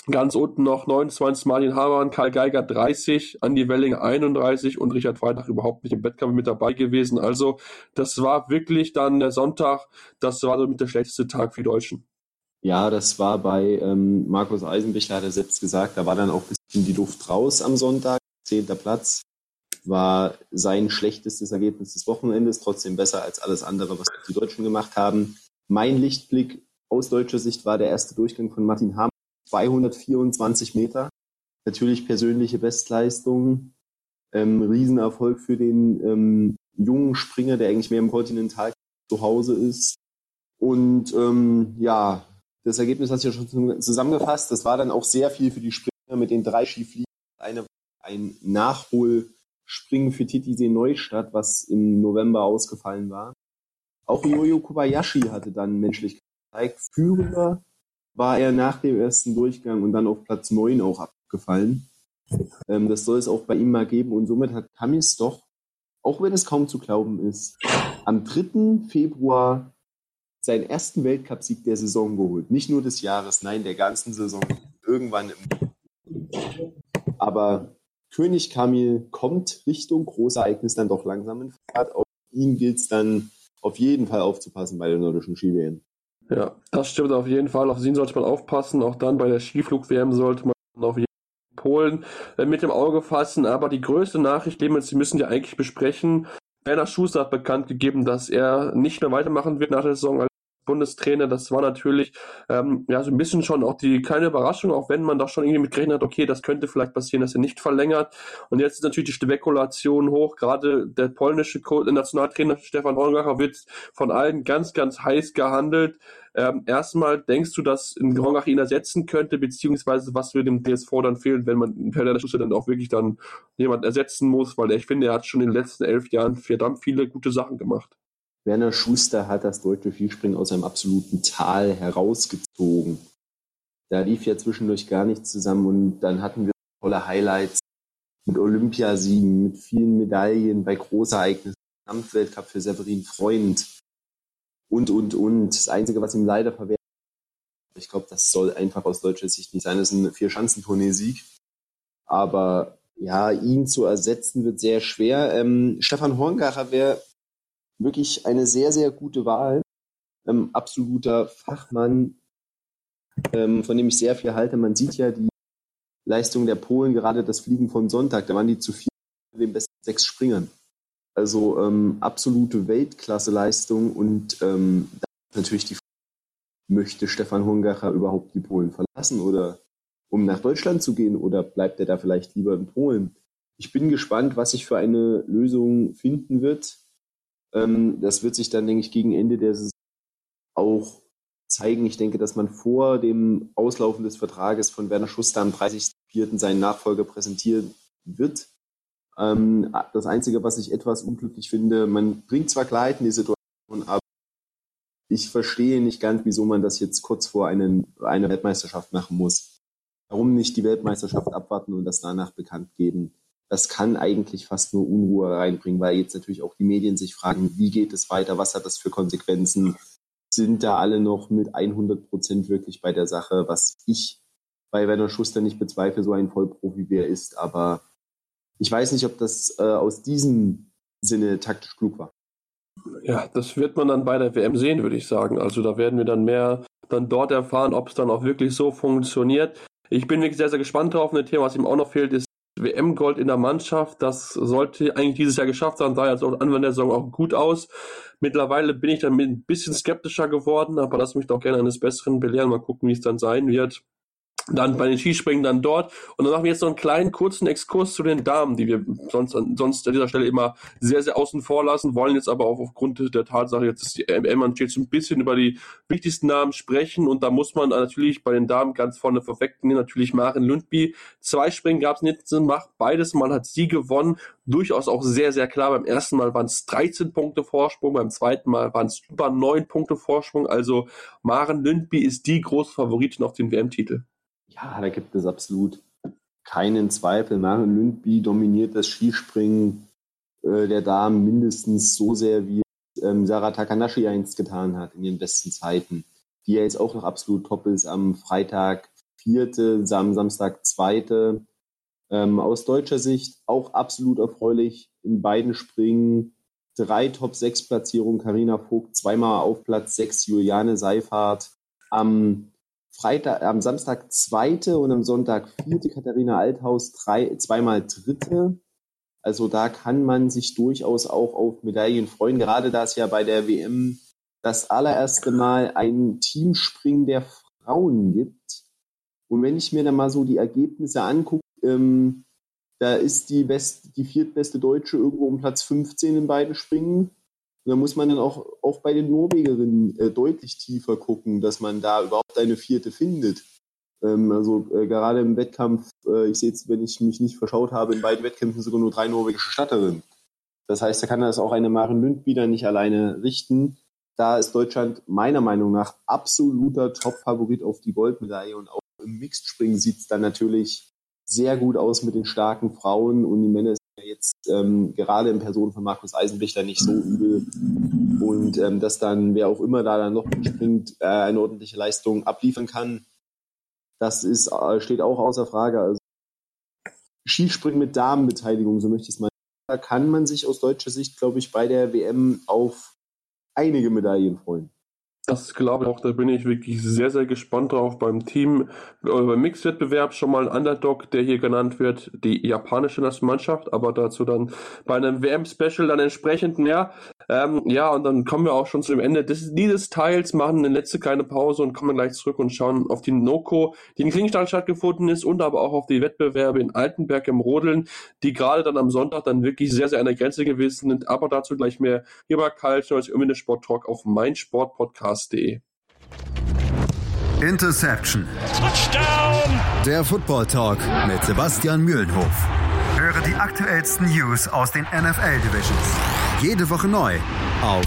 Ganz unten noch neunundzwanzig Martin Hamann, Karl Geiger dreißig, Andi Welling einunddreißig und Richard Freitag überhaupt nicht im Wettkampf mit dabei gewesen. Also das war wirklich dann der Sonntag, das war somit der schlechteste Tag für die Deutschen.
Ja, das war bei ähm, Markus Eisenbichler, hat er selbst gesagt, da war dann auch ein bisschen die Luft raus am Sonntag. Zehnter Platz war sein schlechtestes Ergebnis des Wochenendes, trotzdem besser als alles andere, was die Deutschen gemacht haben. Mein Lichtblick aus deutscher Sicht war der erste Durchgang von Martin Hamann. zweihundertvierundzwanzig Meter, natürlich persönliche Bestleistung, ähm, Riesenerfolg für den ähm, jungen Springer, der eigentlich mehr im Kontinental zu Hause ist. Und ähm, ja, das Ergebnis hast du ja schon zusammengefasst. Das war dann auch sehr viel für die Springer mit den drei Skifliegen. Eine, ein Nachholspringen für Titisee Neustadt, was im November ausgefallen war. Auch Ryoyo Kobayashi hatte dann menschlich gezeigt. Führender war er nach dem ersten Durchgang und dann auf Platz neun auch abgefallen. Ähm, das soll es auch bei ihm mal geben. Und somit hat Kamis doch, auch wenn es kaum zu glauben ist, am dritten Februar seinen ersten Weltcupsieg der Saison geholt. Nicht nur des Jahres, nein, der ganzen Saison. Irgendwann im Aber König Kamil kommt Richtung Großereignis dann doch langsam in Fahrt. Auf ihn gilt es dann auf jeden Fall aufzupassen bei der nordischen Ski-W M.
Ja, das stimmt auf jeden Fall. Auf ihn sollte man aufpassen. Auch dann bei der Skiflug-W M sollte man auf jeden Fall Polen äh, mit dem Auge fassen. Aber die größte Nachricht, die wir müssen ja eigentlich besprechen. Werner Schuster hat bekannt gegeben, dass er nicht mehr weitermachen wird nach der Saison als Bundestrainer. Das war natürlich ähm, ja so ein bisschen schon auch die kleine Überraschung, auch wenn man doch schon irgendwie mit gerechnet hat, okay, das könnte vielleicht passieren, dass er nicht verlängert. Und jetzt ist natürlich die Spekulation hoch. Gerade der polnische Nationaltrainer Stefan Horngacher wird von allen ganz, ganz heiß gehandelt. Ähm, erstmal, denkst du, dass ein Horngacher ihn ersetzen könnte, beziehungsweise was würde dem D S V dann fehlen, wenn man Werner Schuster dann auch wirklich dann jemand ersetzen muss, weil ich finde, er hat schon in den letzten elf Jahren verdammt viele gute Sachen gemacht.
Werner Schuster hat das deutsche Skispringen aus einem absoluten Tal herausgezogen. Da lief ja zwischendurch gar nichts zusammen und dann hatten wir tolle Highlights mit Olympiasiegen, mit vielen Medaillen bei Großereignissen, Gesamtweltcup für Severin Freund und, und, und. Das Einzige, was ihm leider verwehrt, ich glaube, das soll einfach aus deutscher Sicht nicht sein, das ist ein Vier-Schanzentournee-Sieg. Aber ja, ihn zu ersetzen wird sehr schwer. Ähm, Stefan Horngacher wäre wirklich eine sehr, sehr gute Wahl. Ähm, absoluter Fachmann, ähm, von dem ich sehr viel halte. Man sieht ja die Leistung der Polen, gerade das Fliegen von Sonntag. Da waren die zu vier von den besten sechs Springern. Also ähm, absolute Weltklasse-Leistung. Und ähm, da ist natürlich die Frage, möchte Stefan Horngacher überhaupt die Polen verlassen oder um nach Deutschland zu gehen oder bleibt er da vielleicht lieber in Polen? Ich bin gespannt, was sich für eine Lösung finden wird. Das wird sich dann, denke ich, gegen Ende der Saison auch zeigen. Ich denke, dass man vor dem Auslaufen des Vertrages von Werner Schuster am dreißigsten vierten seinen Nachfolger präsentieren wird. Das Einzige, was ich etwas unglücklich finde, man bringt zwar Klarheit in die Situation, aber ich verstehe nicht ganz, wieso man das jetzt kurz vor einen, einer Weltmeisterschaft machen muss. Warum nicht die Weltmeisterschaft abwarten und das danach bekannt geben? Das kann eigentlich fast nur Unruhe reinbringen, weil jetzt natürlich auch die Medien sich fragen, wie geht es weiter, was hat das für Konsequenzen? Sind da alle noch mit hundert Prozent wirklich bei der Sache, was ich bei Werner Schuster nicht bezweifle, so ein Vollprofi wie er ist. Aber ich weiß nicht, ob das äh, aus diesem Sinne taktisch klug war.
Ja, das wird man dann bei der W M sehen, würde ich sagen. Also da werden wir dann mehr dann dort erfahren, ob es dann auch wirklich so funktioniert. Ich bin wirklich sehr, sehr gespannt drauf. Ein Thema, was ihm auch noch fehlt, ist W M-Gold in der Mannschaft. Das sollte eigentlich dieses Jahr geschafft sein, sah jetzt auch Anfang der Saison auch gut aus. Mittlerweile bin ich dann ein bisschen skeptischer geworden, aber lass mich doch gerne eines Besseren belehren. Mal gucken, wie es dann sein wird. Dann bei den Skispringen dann dort. Und dann machen wir jetzt noch einen kleinen, kurzen Exkurs zu den Damen, die wir sonst, sonst an dieser Stelle immer sehr, sehr außen vor lassen, wollen jetzt aber auch aufgrund der Tatsache, jetzt ist die M M ansteht, so ein bisschen über die wichtigsten Namen sprechen. Und da muss man natürlich bei den Damen ganz vorne vorwegnehmen, natürlich Maren Lundby. Zwei Springen gab es nicht, beides Mal hat sie gewonnen. Durchaus auch sehr, sehr klar. Beim ersten Mal waren es dreizehn Punkte Vorsprung, beim zweiten Mal waren es über neun Punkte Vorsprung. Also Maren Lundby ist die große Favoritin auf den W M-Titel.
Ja, da gibt es absolut keinen Zweifel. Maren Lundby dominiert das Skispringen äh, der Damen mindestens so sehr, wie es ähm, Sarah Takanashi einst getan hat in ihren besten Zeiten, die ja jetzt auch noch absolut top ist. Am Freitag vierte, am Samstag zweite. Ähm, aus deutscher Sicht auch absolut erfreulich in beiden Springen. Drei Top sechs Platzierungen, Carina Vogt zweimal auf Platz sechs, Juliane Seiffert. Am Freitag, am Samstag zweite und am Sonntag vierte, Katharina Althaus drei, zweimal dritte. Also da kann man sich durchaus auch auf Medaillen freuen, gerade da es ja bei der W M das allererste Mal ein Teamspringen der Frauen gibt. Und wenn ich mir dann mal so die Ergebnisse angucke, ähm, da ist die, best, die viertbeste Deutsche irgendwo um Platz fünfzehn in beiden Springen. Und da muss man dann auch, auch bei den Norwegerinnen äh, deutlich tiefer gucken, dass man da überhaupt eine vierte findet. Ähm, also äh, gerade im Wettkampf, äh, ich sehe jetzt, wenn ich mich nicht verschaut habe, in beiden Wettkämpfen sogar nur drei norwegische Starterinnen. Das heißt, da kann das auch eine Maren Lund wieder nicht alleine richten. Da ist Deutschland meiner Meinung nach absoluter Top-Favorit auf die Goldmedaille. Und auch im Mixed-Springen sieht es dann natürlich sehr gut aus mit den starken Frauen. Und die Männer sind ja jetzt ähm, gerade in Person von Markus Eisenbichler nicht so übel. Und ähm, dass dann, wer auch immer da dann noch springt, äh, eine ordentliche Leistung abliefern kann, das ist, äh, steht auch außer Frage. Also Skispringen mit Damenbeteiligung, so möchte ich es mal. Da kann man sich aus deutscher Sicht, glaube ich, bei der W M auf einige Medaillen freuen.
Das glaube ich auch, da bin ich wirklich sehr, sehr gespannt drauf. Beim Team, äh, beim Mixed-Wettbewerb schon mal ein Underdog, der hier genannt wird, die japanische Nationalmannschaft, aber dazu dann bei einem W M-Special dann entsprechend mehr. Ähm, ja, und dann kommen wir auch schon zu dem Ende des, dieses Teils, machen eine letzte kleine Pause und kommen gleich zurück und schauen auf die NOKO, die in Klingenstein stattgefunden ist, und aber auch auf die Wettbewerbe in Altenberg im Rodeln, die gerade dann am Sonntag dann wirklich sehr, sehr an der Grenze gewesen sind. Aber dazu gleich mehr hier bei Karl Schnolz im Sport Talk auf meinsportpodcast punkt de.
Interception.
Touchdown.
Der Football Talk mit Sebastian Mühlenhof. Höre die aktuellsten News aus den N F L Divisions. Jede Woche neu auf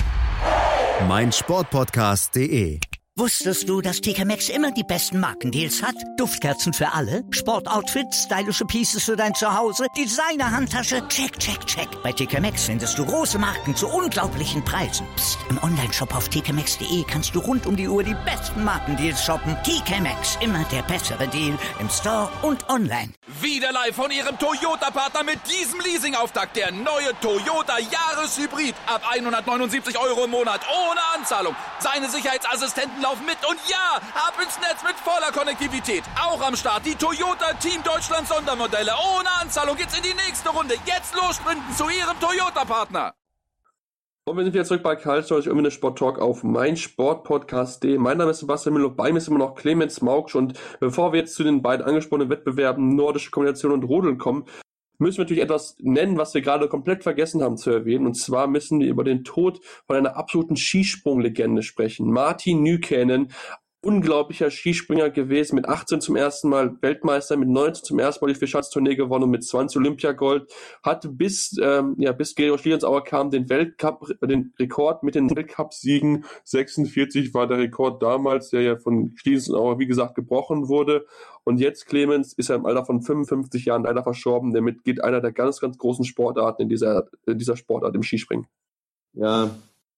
meinsportpodcast punkt de.
Wusstest du, dass T K Maxx immer die besten Markendeals hat? Duftkerzen für alle, Sportoutfits, stylische Pieces für dein Zuhause, Designer-Handtasche, check, check, check. Bei T K Maxx findest du große Marken zu unglaublichen Preisen. Psst. Im Onlineshop auf t k maxx punkt de kannst du rund um die Uhr die besten Markendeals shoppen. T K Maxx, immer der bessere Deal im Store und online.
Wieder live von Ihrem Toyota-Partner mit diesem Leasing-Auftakt. Der neue Toyota Jahreshybrid. Ab hundertneunundsiebzig Euro im Monat ohne Anzahlung. Seine Sicherheitsassistenten laufen mit und ja, ab ins Netz mit voller Konnektivität. Auch am Start die Toyota Team Deutschland Sondermodelle. Ohne Anzahlung geht's in die nächste Runde. Jetzt los sprinten zu Ihrem Toyota-Partner.
Und wir sind wieder zurück bei Karl Schnolz im Sport Talk auf meinsportpodcast punkt de. Mein Name ist Sebastian Müller, bei mir ist immer noch Clemens Maugsch, und bevor wir jetzt zu den beiden angesprochenen Wettbewerben nordische Kombination und Rodeln kommen, müssen wir natürlich etwas nennen, was wir gerade komplett vergessen haben zu erwähnen. Und zwar müssen wir über den Tod von einer absoluten Skisprunglegende sprechen. Martin Nykänen, unglaublicher Skispringer gewesen, mit achtzehn zum ersten Mal Weltmeister, mit neunzehn zum ersten Mal die Fischschanzentournee gewonnen und mit zwanzig Olympiagold, hat bis, ähm, ja, bis Gregor Schlierenzauer kam, den Weltcup, den Rekord mit den Weltcup-Siegen. sechsundvierzig war der Rekord damals, der ja von Schlierenzauer, wie gesagt, gebrochen wurde. Und jetzt, Clemens, ist er im Alter von fünfundfünfzig Jahren leider verstorben. Damit geht einer der ganz, ganz großen Sportarten in dieser, in dieser Sportart, im Skispringen.
Ja,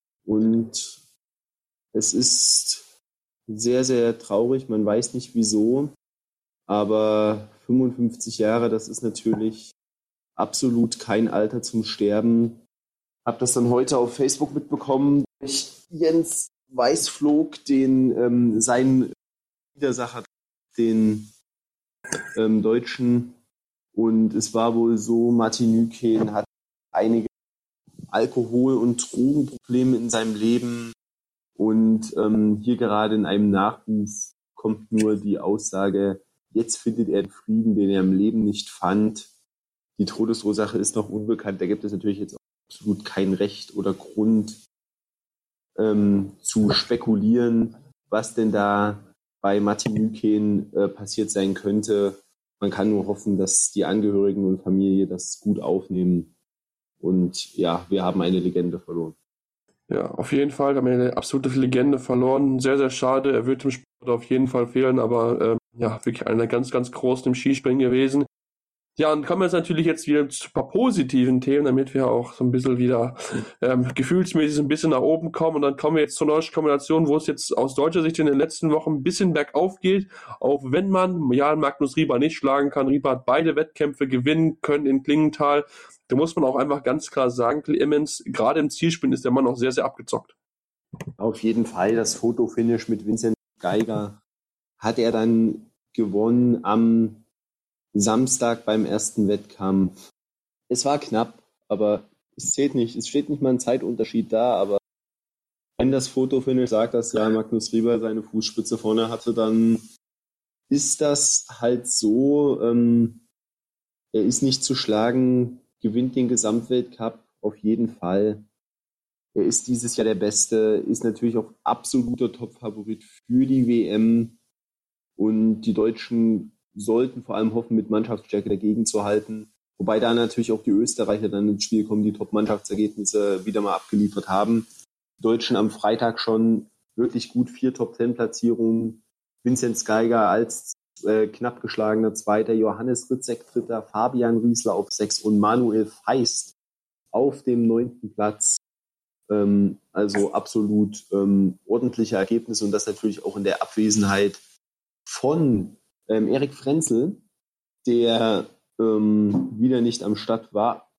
und es ist sehr, sehr traurig. Man weiß nicht wieso, aber fünfundfünfzig Jahre, das ist natürlich absolut kein Alter zum Sterben. Hab das dann heute auf Facebook mitbekommen, durch Jens Weißflog, den ähm, seinen Widersacher, den ähm, Deutschen. Und es war wohl so, Martin Nykänen hat einige Alkohol- und Drogenprobleme in seinem Leben. Und ähm, hier gerade in einem Nachruf kommt nur die Aussage, jetzt findet er den Frieden, den er im Leben nicht fand. Die Todesursache ist noch unbekannt. Da gibt es natürlich jetzt absolut kein Recht oder Grund ähm, zu spekulieren, was denn da bei Martin Nykänen äh, passiert sein könnte. Man kann nur hoffen, dass die Angehörigen und Familie das gut aufnehmen. Und ja, wir haben eine Legende verloren.
Ja, auf jeden Fall. Wir haben eine absolute Legende verloren. Sehr, sehr schade. Er wird im Sport auf jeden Fall fehlen, aber ähm, ja, wirklich einer der ganz, ganz großen im Skispringen gewesen. Ja, und kommen wir jetzt natürlich jetzt wieder zu ein paar positiven Themen, damit wir auch so ein bisschen wieder ähm, gefühlsmäßig so ein bisschen nach oben kommen. Und dann kommen wir jetzt zur deutschen Kombination, wo es jetzt aus deutscher Sicht in den letzten Wochen ein bisschen bergauf geht. Auch wenn man Jan Magnus Rieber nicht schlagen kann. Rieber hat beide Wettkämpfe gewinnen können in Klingenthal. Da muss man auch einfach ganz klar sagen, Clemens, gerade im Zielsprint ist der Mann auch sehr, sehr abgezockt.
Auf jeden Fall das Fotofinish mit Vincent Geiger hat er dann gewonnen am Samstag beim ersten Wettkampf. Es war knapp, aber es zählt nicht. Es steht nicht mal ein Zeitunterschied da, aber wenn das Fotofinish sagt, dass ja Magnus Rieber seine Fußspitze vorne hatte, dann ist das halt so. Ähm, er ist nicht zu schlagen, gewinnt den Gesamtweltcup auf jeden Fall. Er ist dieses Jahr der Beste, ist natürlich auch absoluter Top-Favorit für die W M und die Deutschen sollten vor allem hoffen, mit Mannschaftsstärke dagegen zu halten. Wobei da natürlich auch die Österreicher dann ins Spiel kommen, die Top-Mannschaftsergebnisse wieder mal abgeliefert haben. Die Deutschen am Freitag schon wirklich gut, vier Top-Ten-Platzierungen. Vincent Geiger als äh, knapp geschlagener Zweiter, Johannes Ritzek Dritter, Fabian Riesler auf sechs und Manuel Feist auf dem neunten Platz. Ähm, also absolut ähm, ordentliche Ergebnisse und das natürlich auch in der Abwesenheit von Ähm, Erik Frenzel, der ähm, wieder nicht am Start war,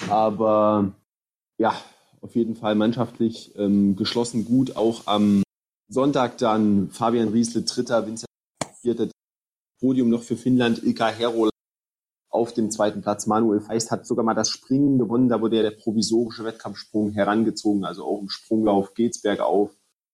aber ja, auf jeden Fall mannschaftlich ähm, geschlossen gut. Auch am Sonntag dann Fabian Riesle Dritter, Vincent Vierter, Podium noch für Finnland, Ilkka Herola auf dem zweiten Platz. Manuel Feist hat sogar mal das Springen gewonnen, da wurde ja der provisorische Wettkampfsprung herangezogen, also auch im Sprunglauf geht's bergauf.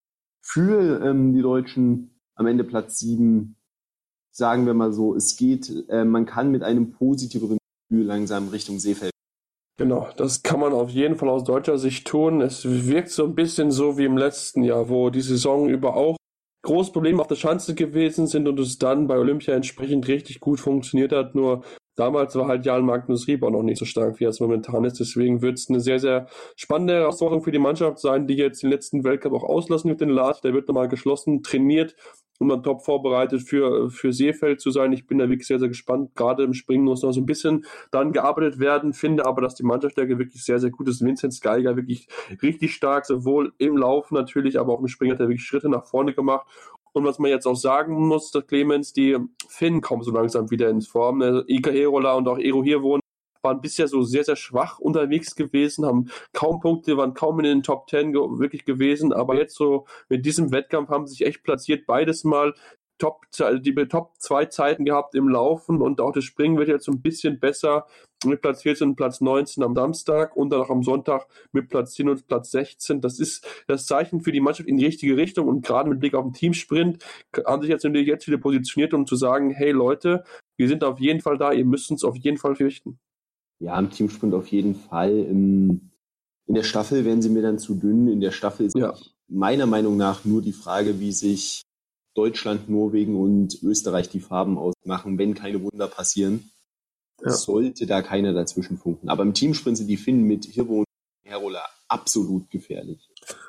Für ähm, die Deutschen am Ende Platz sieben. Sagen wir mal so, es geht, äh, man kann mit einem positiveren Gefühl langsam Richtung Seefeld.
Genau, das kann man auf jeden Fall aus deutscher Sicht tun. Es wirkt so ein bisschen so wie im letzten Jahr, wo die Saison über auch große Probleme auf der Schanze gewesen sind und es dann bei Olympia entsprechend richtig gut funktioniert hat. Nur damals war halt Jan Magnus Rieber noch nicht so stark, wie er es momentan ist. Deswegen wird es eine sehr, sehr spannende Herausforderung für die Mannschaft sein, die jetzt den letzten Weltcup auch auslassen wird, den Lars. Der wird nochmal geschlossen, trainiert, um dann top vorbereitet für, für Seefeld zu sein. Ich bin da wirklich sehr, sehr gespannt. Gerade im Springen muss noch so ein bisschen dann gearbeitet werden, finde aber, dass die Mannschaftsstärke wirklich sehr, sehr gut ist. Vincent Geiger wirklich richtig stark, sowohl im Laufen natürlich, aber auch im Springen hat er wirklich Schritte nach vorne gemacht. Und was man jetzt auch sagen muss, dass Clemens, die Finnen kommen so langsam wieder ins Form. Also Ilkka Herola und auch Eero Hirvonen waren bisher so sehr, sehr schwach unterwegs gewesen, haben kaum Punkte, waren kaum in den Top Ten ge- wirklich gewesen, aber jetzt so mit diesem Wettkampf haben sie sich echt platziert, beides mal Top, die Top zwei Zeiten gehabt im Laufen und auch das Springen wird jetzt so ein bisschen besser mit Platz vierzehn und Platz neunzehn am Samstag und dann auch am Sonntag mit Platz zehn und Platz sechzehn. Das ist das Zeichen für die Mannschaft in die richtige Richtung und gerade mit Blick auf den Teamsprint haben sich jetzt natürlich jetzt wieder positioniert, um zu sagen, hey Leute, wir sind auf jeden Fall da, ihr müsst uns auf jeden Fall fürchten.
Ja, im Teamsprint auf jeden Fall. In, in der Staffel werden sie mir dann zu dünn. In der Staffel ist
ja.
meiner Meinung nach nur die Frage, wie sich Deutschland, Norwegen und Österreich die Farben ausmachen, wenn keine Wunder passieren. Ja. Sollte da keiner dazwischen funken. Aber im Teamsprint sind die Finnen mit Hirvo und Herola absolut gefährlich.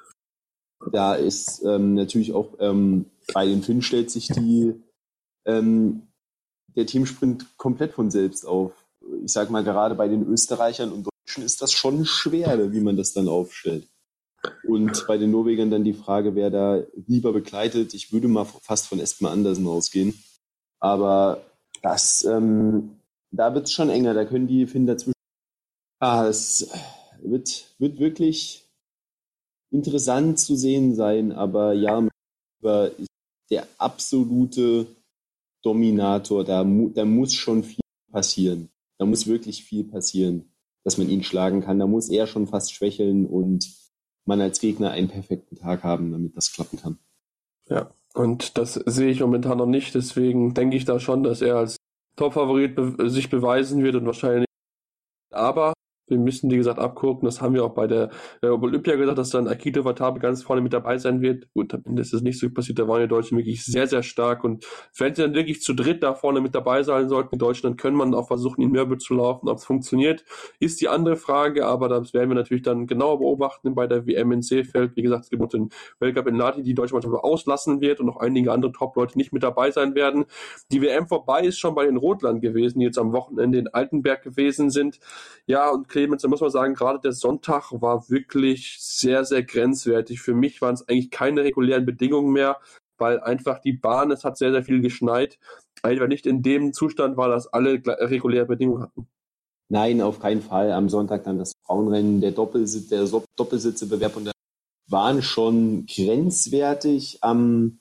Da ist ähm, natürlich auch ähm, bei den Finnen stellt sich die ähm, der Teamsprint komplett von selbst auf. Ich sag mal, gerade bei den Österreichern und Deutschen ist das schon schwer, wie man das dann aufstellt. Und bei den Norwegern dann die Frage, wer da lieber begleitet. Ich würde mal fast von Espen Andersen ausgehen. Aber das, ähm, da wird es schon enger. Da können die Finnen dazwischen. Ah, es wird, wird wirklich interessant zu sehen sein. Aber ja, ist der absolute Dominator. Da, da muss schon viel passieren. Da muss wirklich viel passieren, dass man ihn schlagen kann. Da muss er schon fast schwächeln und man als Gegner einen perfekten Tag haben, damit das klappen kann.
Ja, und das sehe ich momentan noch nicht. Deswegen denke ich da schon, dass er als Top-Favorit be- sich beweisen wird und wahrscheinlich. Aber Wir müssen, wie gesagt, abgucken. Das haben wir auch bei der äh, Olympia gesagt, dass dann Akito Watabe ganz vorne mit dabei sein wird. Gut, am Ende ist es nicht so passiert. Da waren die Deutschen wirklich sehr, sehr stark. Und wenn sie dann wirklich zu dritt da vorne mit dabei sein sollten, die Deutschen, dann können man auch versuchen, in Mürbe zu laufen. Ob es funktioniert, ist die andere Frage. Aber das werden wir natürlich dann genauer beobachten bei der W M in Seefeld. Wie gesagt, es gibt noch den Weltcup in Lahti, die die deutsche Mannschaft auslassen wird und noch einige andere Top-Leute nicht mit dabei sein werden. Die W M vorbei ist schon bei den Rotland gewesen, die jetzt am Wochenende in Altenberg gewesen sind. Ja, und Clemens, da muss man sagen, gerade der Sonntag war wirklich sehr, sehr grenzwertig. Für mich waren es eigentlich keine regulären Bedingungen mehr, weil einfach die Bahn, es hat sehr, sehr viel geschneit, einfach nicht in dem Zustand war, dass alle reguläre Bedingungen hatten.
Nein, auf keinen Fall. Am Sonntag dann das Frauenrennen, der Doppelsitz, der Doppelsitzebewerb und der waren schon grenzwertig am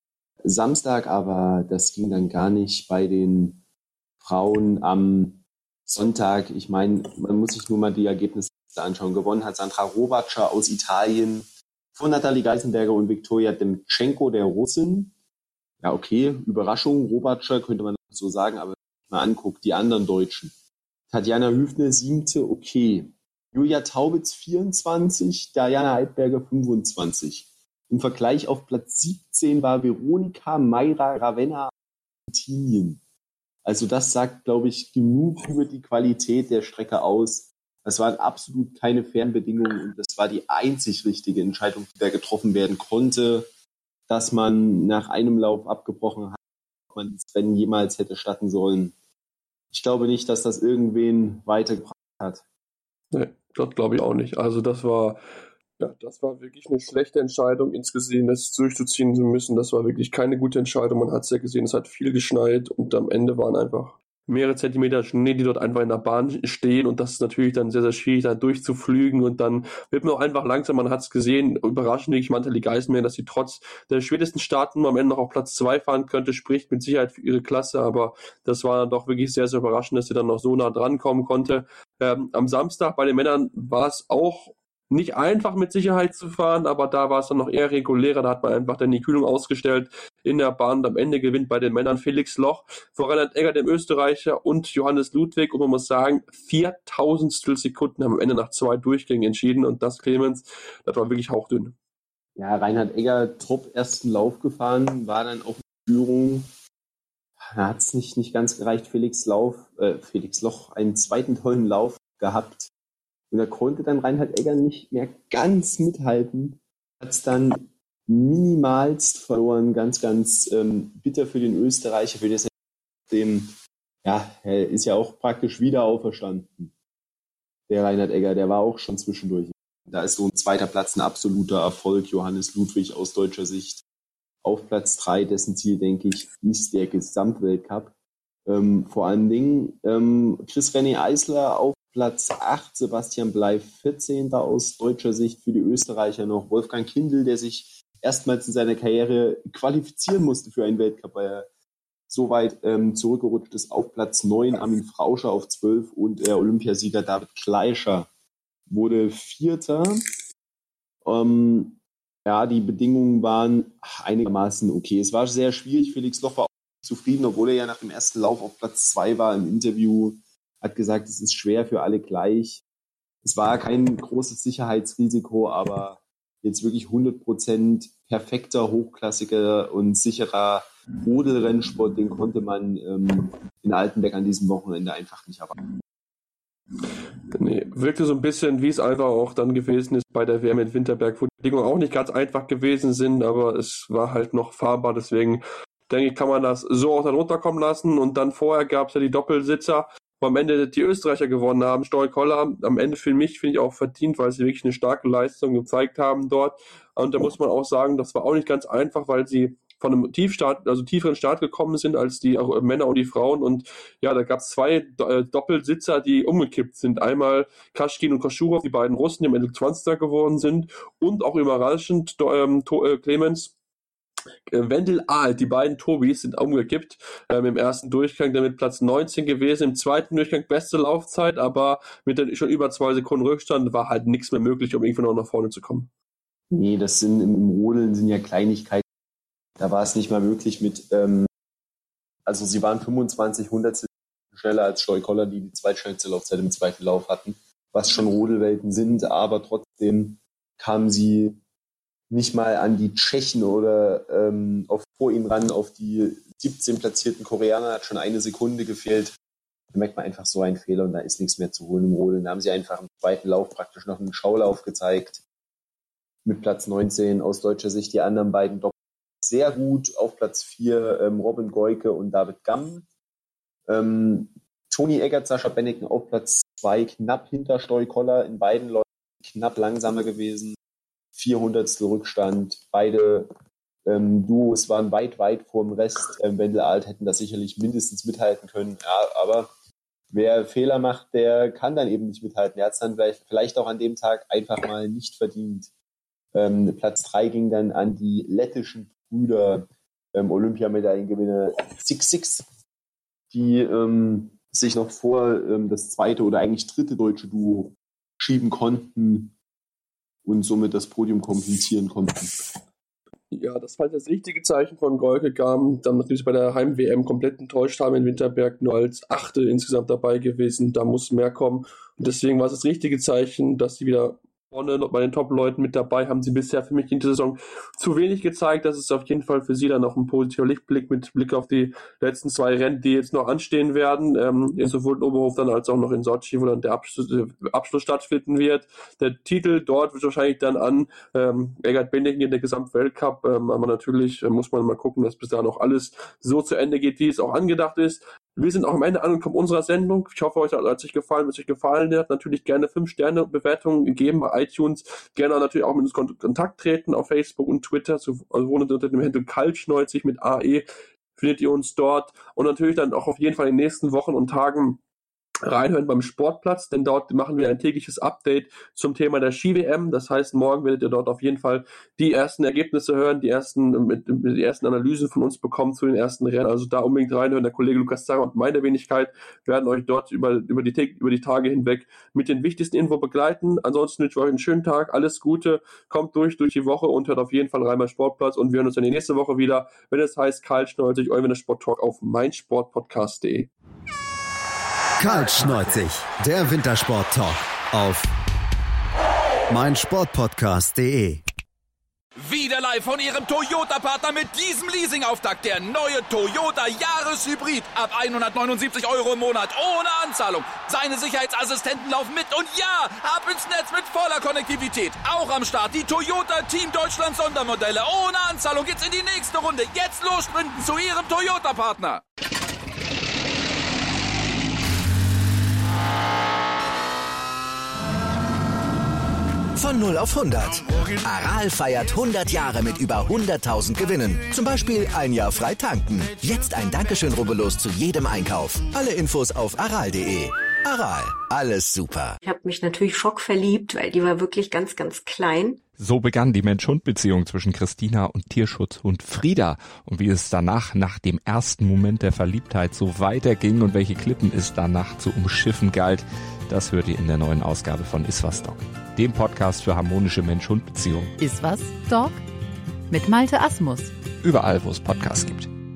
Samstag, aber das ging dann gar nicht bei den Frauen am Sonntag. Ich meine, man muss sich nur mal die Ergebnisse anschauen. Gewonnen hat Sandra Robatscha aus Italien vor Nathalie Geisenberger und Viktoria Demtschenko, der Russin. Ja, okay, Überraschung, Robatscha könnte man so sagen, aber wenn man mal anguckt, die anderen Deutschen. Tatjana Hüfner, siebte, okay. Julia Taubitz, vierundzwanzig, Diana Heidberger, fünfundzwanzig. Im Vergleich auf Platz siebzehn war Veronika Mayra Ravenna, Argentinien. Also das sagt, glaube ich, genug über die Qualität der Strecke aus. Das waren absolut keine Fernbedingungen und das war die einzig richtige Entscheidung, die da getroffen werden konnte, dass man nach einem Lauf abgebrochen hat, ob man das Rennen jemals hätte starten sollen. Ich glaube nicht, dass das irgendwen weitergebracht hat.
Nee, das glaube ich auch nicht. Also das war... Ja, das war wirklich eine schlechte Entscheidung, insgesehen das durchzuziehen zu müssen. Das war wirklich keine gute Entscheidung. Man hat es ja gesehen, es hat viel geschneit und am Ende waren einfach mehrere Zentimeter Schnee, die dort einfach in der Bahn stehen und das ist natürlich dann sehr, sehr schwierig, da durchzuflügen und dann wird man auch einfach langsam, man hat es gesehen, überraschend wirklich Nathalie Geisenberger, dass sie trotz der spätesten Starten am Ende noch auf Platz zwei fahren könnte, spricht mit Sicherheit für ihre Klasse, aber das war dann doch wirklich sehr, sehr überraschend, dass sie dann noch so nah dran kommen konnte. Ähm, am Samstag bei den Männern war es auch nicht einfach mit Sicherheit zu fahren, aber da war es dann noch eher regulärer, da hat man einfach dann die Kühlung ausgestellt in der Bahn und am Ende gewinnt bei den Männern Felix Loch vor Reinhard Egger, dem Österreicher, und Johannes Ludwig und man muss sagen, viertausendstel Sekunden haben am Ende nach zwei Durchgängen entschieden und das, Clemens, das war wirklich hauchdünn.
Ja, Reinhard Egger top ersten Lauf gefahren, war dann auf Führung, da hat es nicht, nicht ganz gereicht, Felix Lauf, äh, Felix Loch einen zweiten tollen Lauf gehabt. Und da konnte dann Reinhard Egger nicht mehr ganz mithalten. Hat es dann minimalst verloren. Ganz, ganz ähm, bitter für den Österreicher. Für das dem, ja, er ist ja auch praktisch wieder auferstanden. Der Reinhard Egger, der war auch schon zwischendurch. Da ist so ein zweiter Platz ein absoluter Erfolg. Johannes Ludwig aus deutscher Sicht auf Platz drei. Dessen Ziel, denke ich, ist der Gesamtweltcup. Ähm, vor allen Dingen ähm, Chris-René Eisler auf Platz acht, Sebastian Bley vierzehnter aus deutscher Sicht für die Österreicher noch. Wolfgang Kindl, der sich erstmals in seiner Karriere qualifizieren musste für einen Weltcup, weil er so weit ähm, zurückgerutscht ist, auf Platz neun, Armin Frauscher auf zwölf und der Olympiasieger David Kleischer wurde Vierter. Ähm, ja, die Bedingungen waren einigermaßen okay. Es war sehr schwierig. Felix Loch war auch zufrieden, obwohl er ja nach dem ersten Lauf auf Platz zwei war im Interview. Hat gesagt, es ist schwer für alle gleich. Es war kein großes Sicherheitsrisiko, aber jetzt wirklich hundert Prozent perfekter, hochklassiger und sicherer Rodelrennsport, den konnte man ähm, in Altenberg an diesem Wochenende einfach nicht erwarten.
Nee, wirkte so ein bisschen, wie es einfach auch dann gewesen ist bei der W M in Winterberg, wo die Bedingungen auch nicht ganz einfach gewesen sind, aber es war halt noch fahrbar, deswegen denke ich, kann man das so auch dann runterkommen lassen und dann vorher gab es ja die Doppelsitzer, wo am Ende die Österreicher gewonnen haben. Stoy Koller am Ende für mich, finde ich, auch verdient, weil sie wirklich eine starke Leistung gezeigt haben dort. Und da muss man auch sagen, das war auch nicht ganz einfach, weil sie von einem Tiefstart, also tieferen Start gekommen sind als die Männer und die Frauen. Und ja, da gab es zwei Doppelsitzer, die umgekippt sind. Einmal Kaschkin und Koschurov, die beiden Russen, die am Ende zwanzigster geworden sind. Und auch überraschend ähm, Clemens Wendel Ahl, die beiden Tobis sind umgekippt ähm, im ersten Durchgang, damit Platz neunzehn gewesen, im zweiten Durchgang beste Laufzeit, aber mit der, schon über zwei Sekunden Rückstand war halt nichts mehr möglich, um irgendwann noch nach vorne zu kommen.
Nee, das sind im Rodeln sind ja Kleinigkeiten. Da war es nicht mal möglich mit, ähm, also sie waren fünfundzwanzig Hundertstel schneller als Stoy Koller, die die zweitschnellste Laufzeit im zweiten Lauf hatten. was schon Rodelwelten sind, aber trotzdem kamen sie nicht mal an die Tschechen oder ähm, auf, vor ihnen ran, auf die siebzehn platzierten Koreaner, hat schon eine Sekunde gefehlt. Da merkt man einfach so einen Fehler und da ist nichts mehr zu holen im Rodeln. Da haben sie einfach im zweiten Lauf praktisch noch einen Schaulauf gezeigt. Mit Platz neunzehn aus deutscher Sicht die anderen beiden Doppel sehr gut. Auf Platz vier ähm, Robin Goike und David Gamm. Ähm, Toni Eggert, Sascha Benneken auf Platz zwei, knapp hinter Stoicola in beiden Läufen, knapp langsamer gewesen. vierhundertstel Rückstand. Beide ähm, Duos waren weit, weit vor dem Rest. Ähm, Wendel Alt hätten das sicherlich mindestens mithalten können. Ja, aber wer Fehler macht, der kann dann eben nicht mithalten. Er hat es dann vielleicht, vielleicht auch an dem Tag einfach mal nicht verdient. Ähm, Platz drei ging dann an die lettischen Brüder, ähm, Olympiamedaillengewinner Six Six, die ähm, sich noch vor ähm, das zweite oder eigentlich dritte deutsche Duo schieben konnten und somit das Podium komplizieren konnten.
Ja, das war das richtige Zeichen von Goike kam. Dann natürlich bei der Heim-W M komplett enttäuscht haben in Winterberg, nur als Achte insgesamt dabei gewesen. Da muss mehr kommen. Und deswegen war es das richtige Zeichen, dass sie wieder vorne bei den Top-Leuten mit dabei haben. Sie bisher für mich in der Saison zu wenig gezeigt. Das ist auf jeden Fall für sie dann noch ein positiver Lichtblick mit Blick auf die letzten zwei Rennen, die jetzt noch anstehen werden. Ähm, sowohl in Oberhof dann als auch noch in Sochi, wo dann der Abschluss, äh, Abschluss stattfinden wird. Der Titel dort wird wahrscheinlich dann an ähm, Eggert Benneken in der Gesamtweltcup. Ähm, aber natürlich äh, muss man mal gucken, dass bis da noch alles so zu Ende geht, wie es auch angedacht ist. Wir sind auch am Ende angekommen unserer Sendung. Ich hoffe, euch hat es euch gefallen, wenn es euch gefallen hat. Natürlich gerne fünf Sterne Bewertungen geben bei iTunes. Gerne natürlich auch mit uns in Kontakt treten auf Facebook und Twitter. Also unter dem Handle Kaltschneuzig mit A E findet ihr uns dort. Und natürlich dann auch auf jeden Fall in den nächsten Wochen und Tagen reinhören beim Sportplatz, denn dort machen wir ein tägliches Update zum Thema der Ski-W M. Das heißt, morgen werdet ihr dort auf jeden Fall die ersten Ergebnisse hören, die ersten, mit, die ersten Analysen von uns bekommen zu den ersten Rennen. Also da unbedingt reinhören. Der Kollege Lukas Zanger und meine Wenigkeit werden euch dort über, über, die, über die Tage hinweg mit den wichtigsten Infos begleiten. Ansonsten wünsche ich euch einen schönen Tag, alles Gute, kommt durch durch die Woche und hört auf jeden Fall rein beim Sportplatz und wir hören uns dann die nächste Woche wieder, wenn es heißt Kaltschneuzig, euer Sport-Talk auf meinsportpodcast punkt de.
Kaltschneuzig, der Wintersport-Talk auf meinsportpodcast punkt de.
Wieder live von Ihrem Toyota-Partner mit diesem Leasing-Auftakt. Der neue Toyota Jahreshybrid. Ab hundertneunundsiebzig Euro im Monat. Ohne Anzahlung. Seine Sicherheitsassistenten laufen mit. Und ja, ab ins Netz mit voller Konnektivität. Auch am Start die Toyota Team Deutschland Sondermodelle. Ohne Anzahlung geht's in die nächste Runde. Jetzt los sprinten zu Ihrem Toyota-Partner.
Von null auf hundert. Aral feiert hundert Jahre mit über hunderttausend Gewinnen. Zum Beispiel ein Jahr frei tanken. Jetzt ein Dankeschön, rubbellos zu jedem Einkauf. Alle Infos auf aral punkt de. Aral, alles super.
Ich habe mich natürlich schockverliebt, weil die war wirklich ganz, ganz klein.
So begann die Mensch-Hund-Beziehung zwischen Christina und Tierschutzhund Frieda. Und wie es danach, nach dem ersten Moment der Verliebtheit, so weiterging und welche Klippen es danach zu umschiffen galt, das hört ihr in der neuen Ausgabe von Iswas Dog, dem Podcast für harmonische Mensch-Hund-Beziehungen.
Iswas Dog? Mit Malte Asmus.
Überall, wo es Podcasts gibt.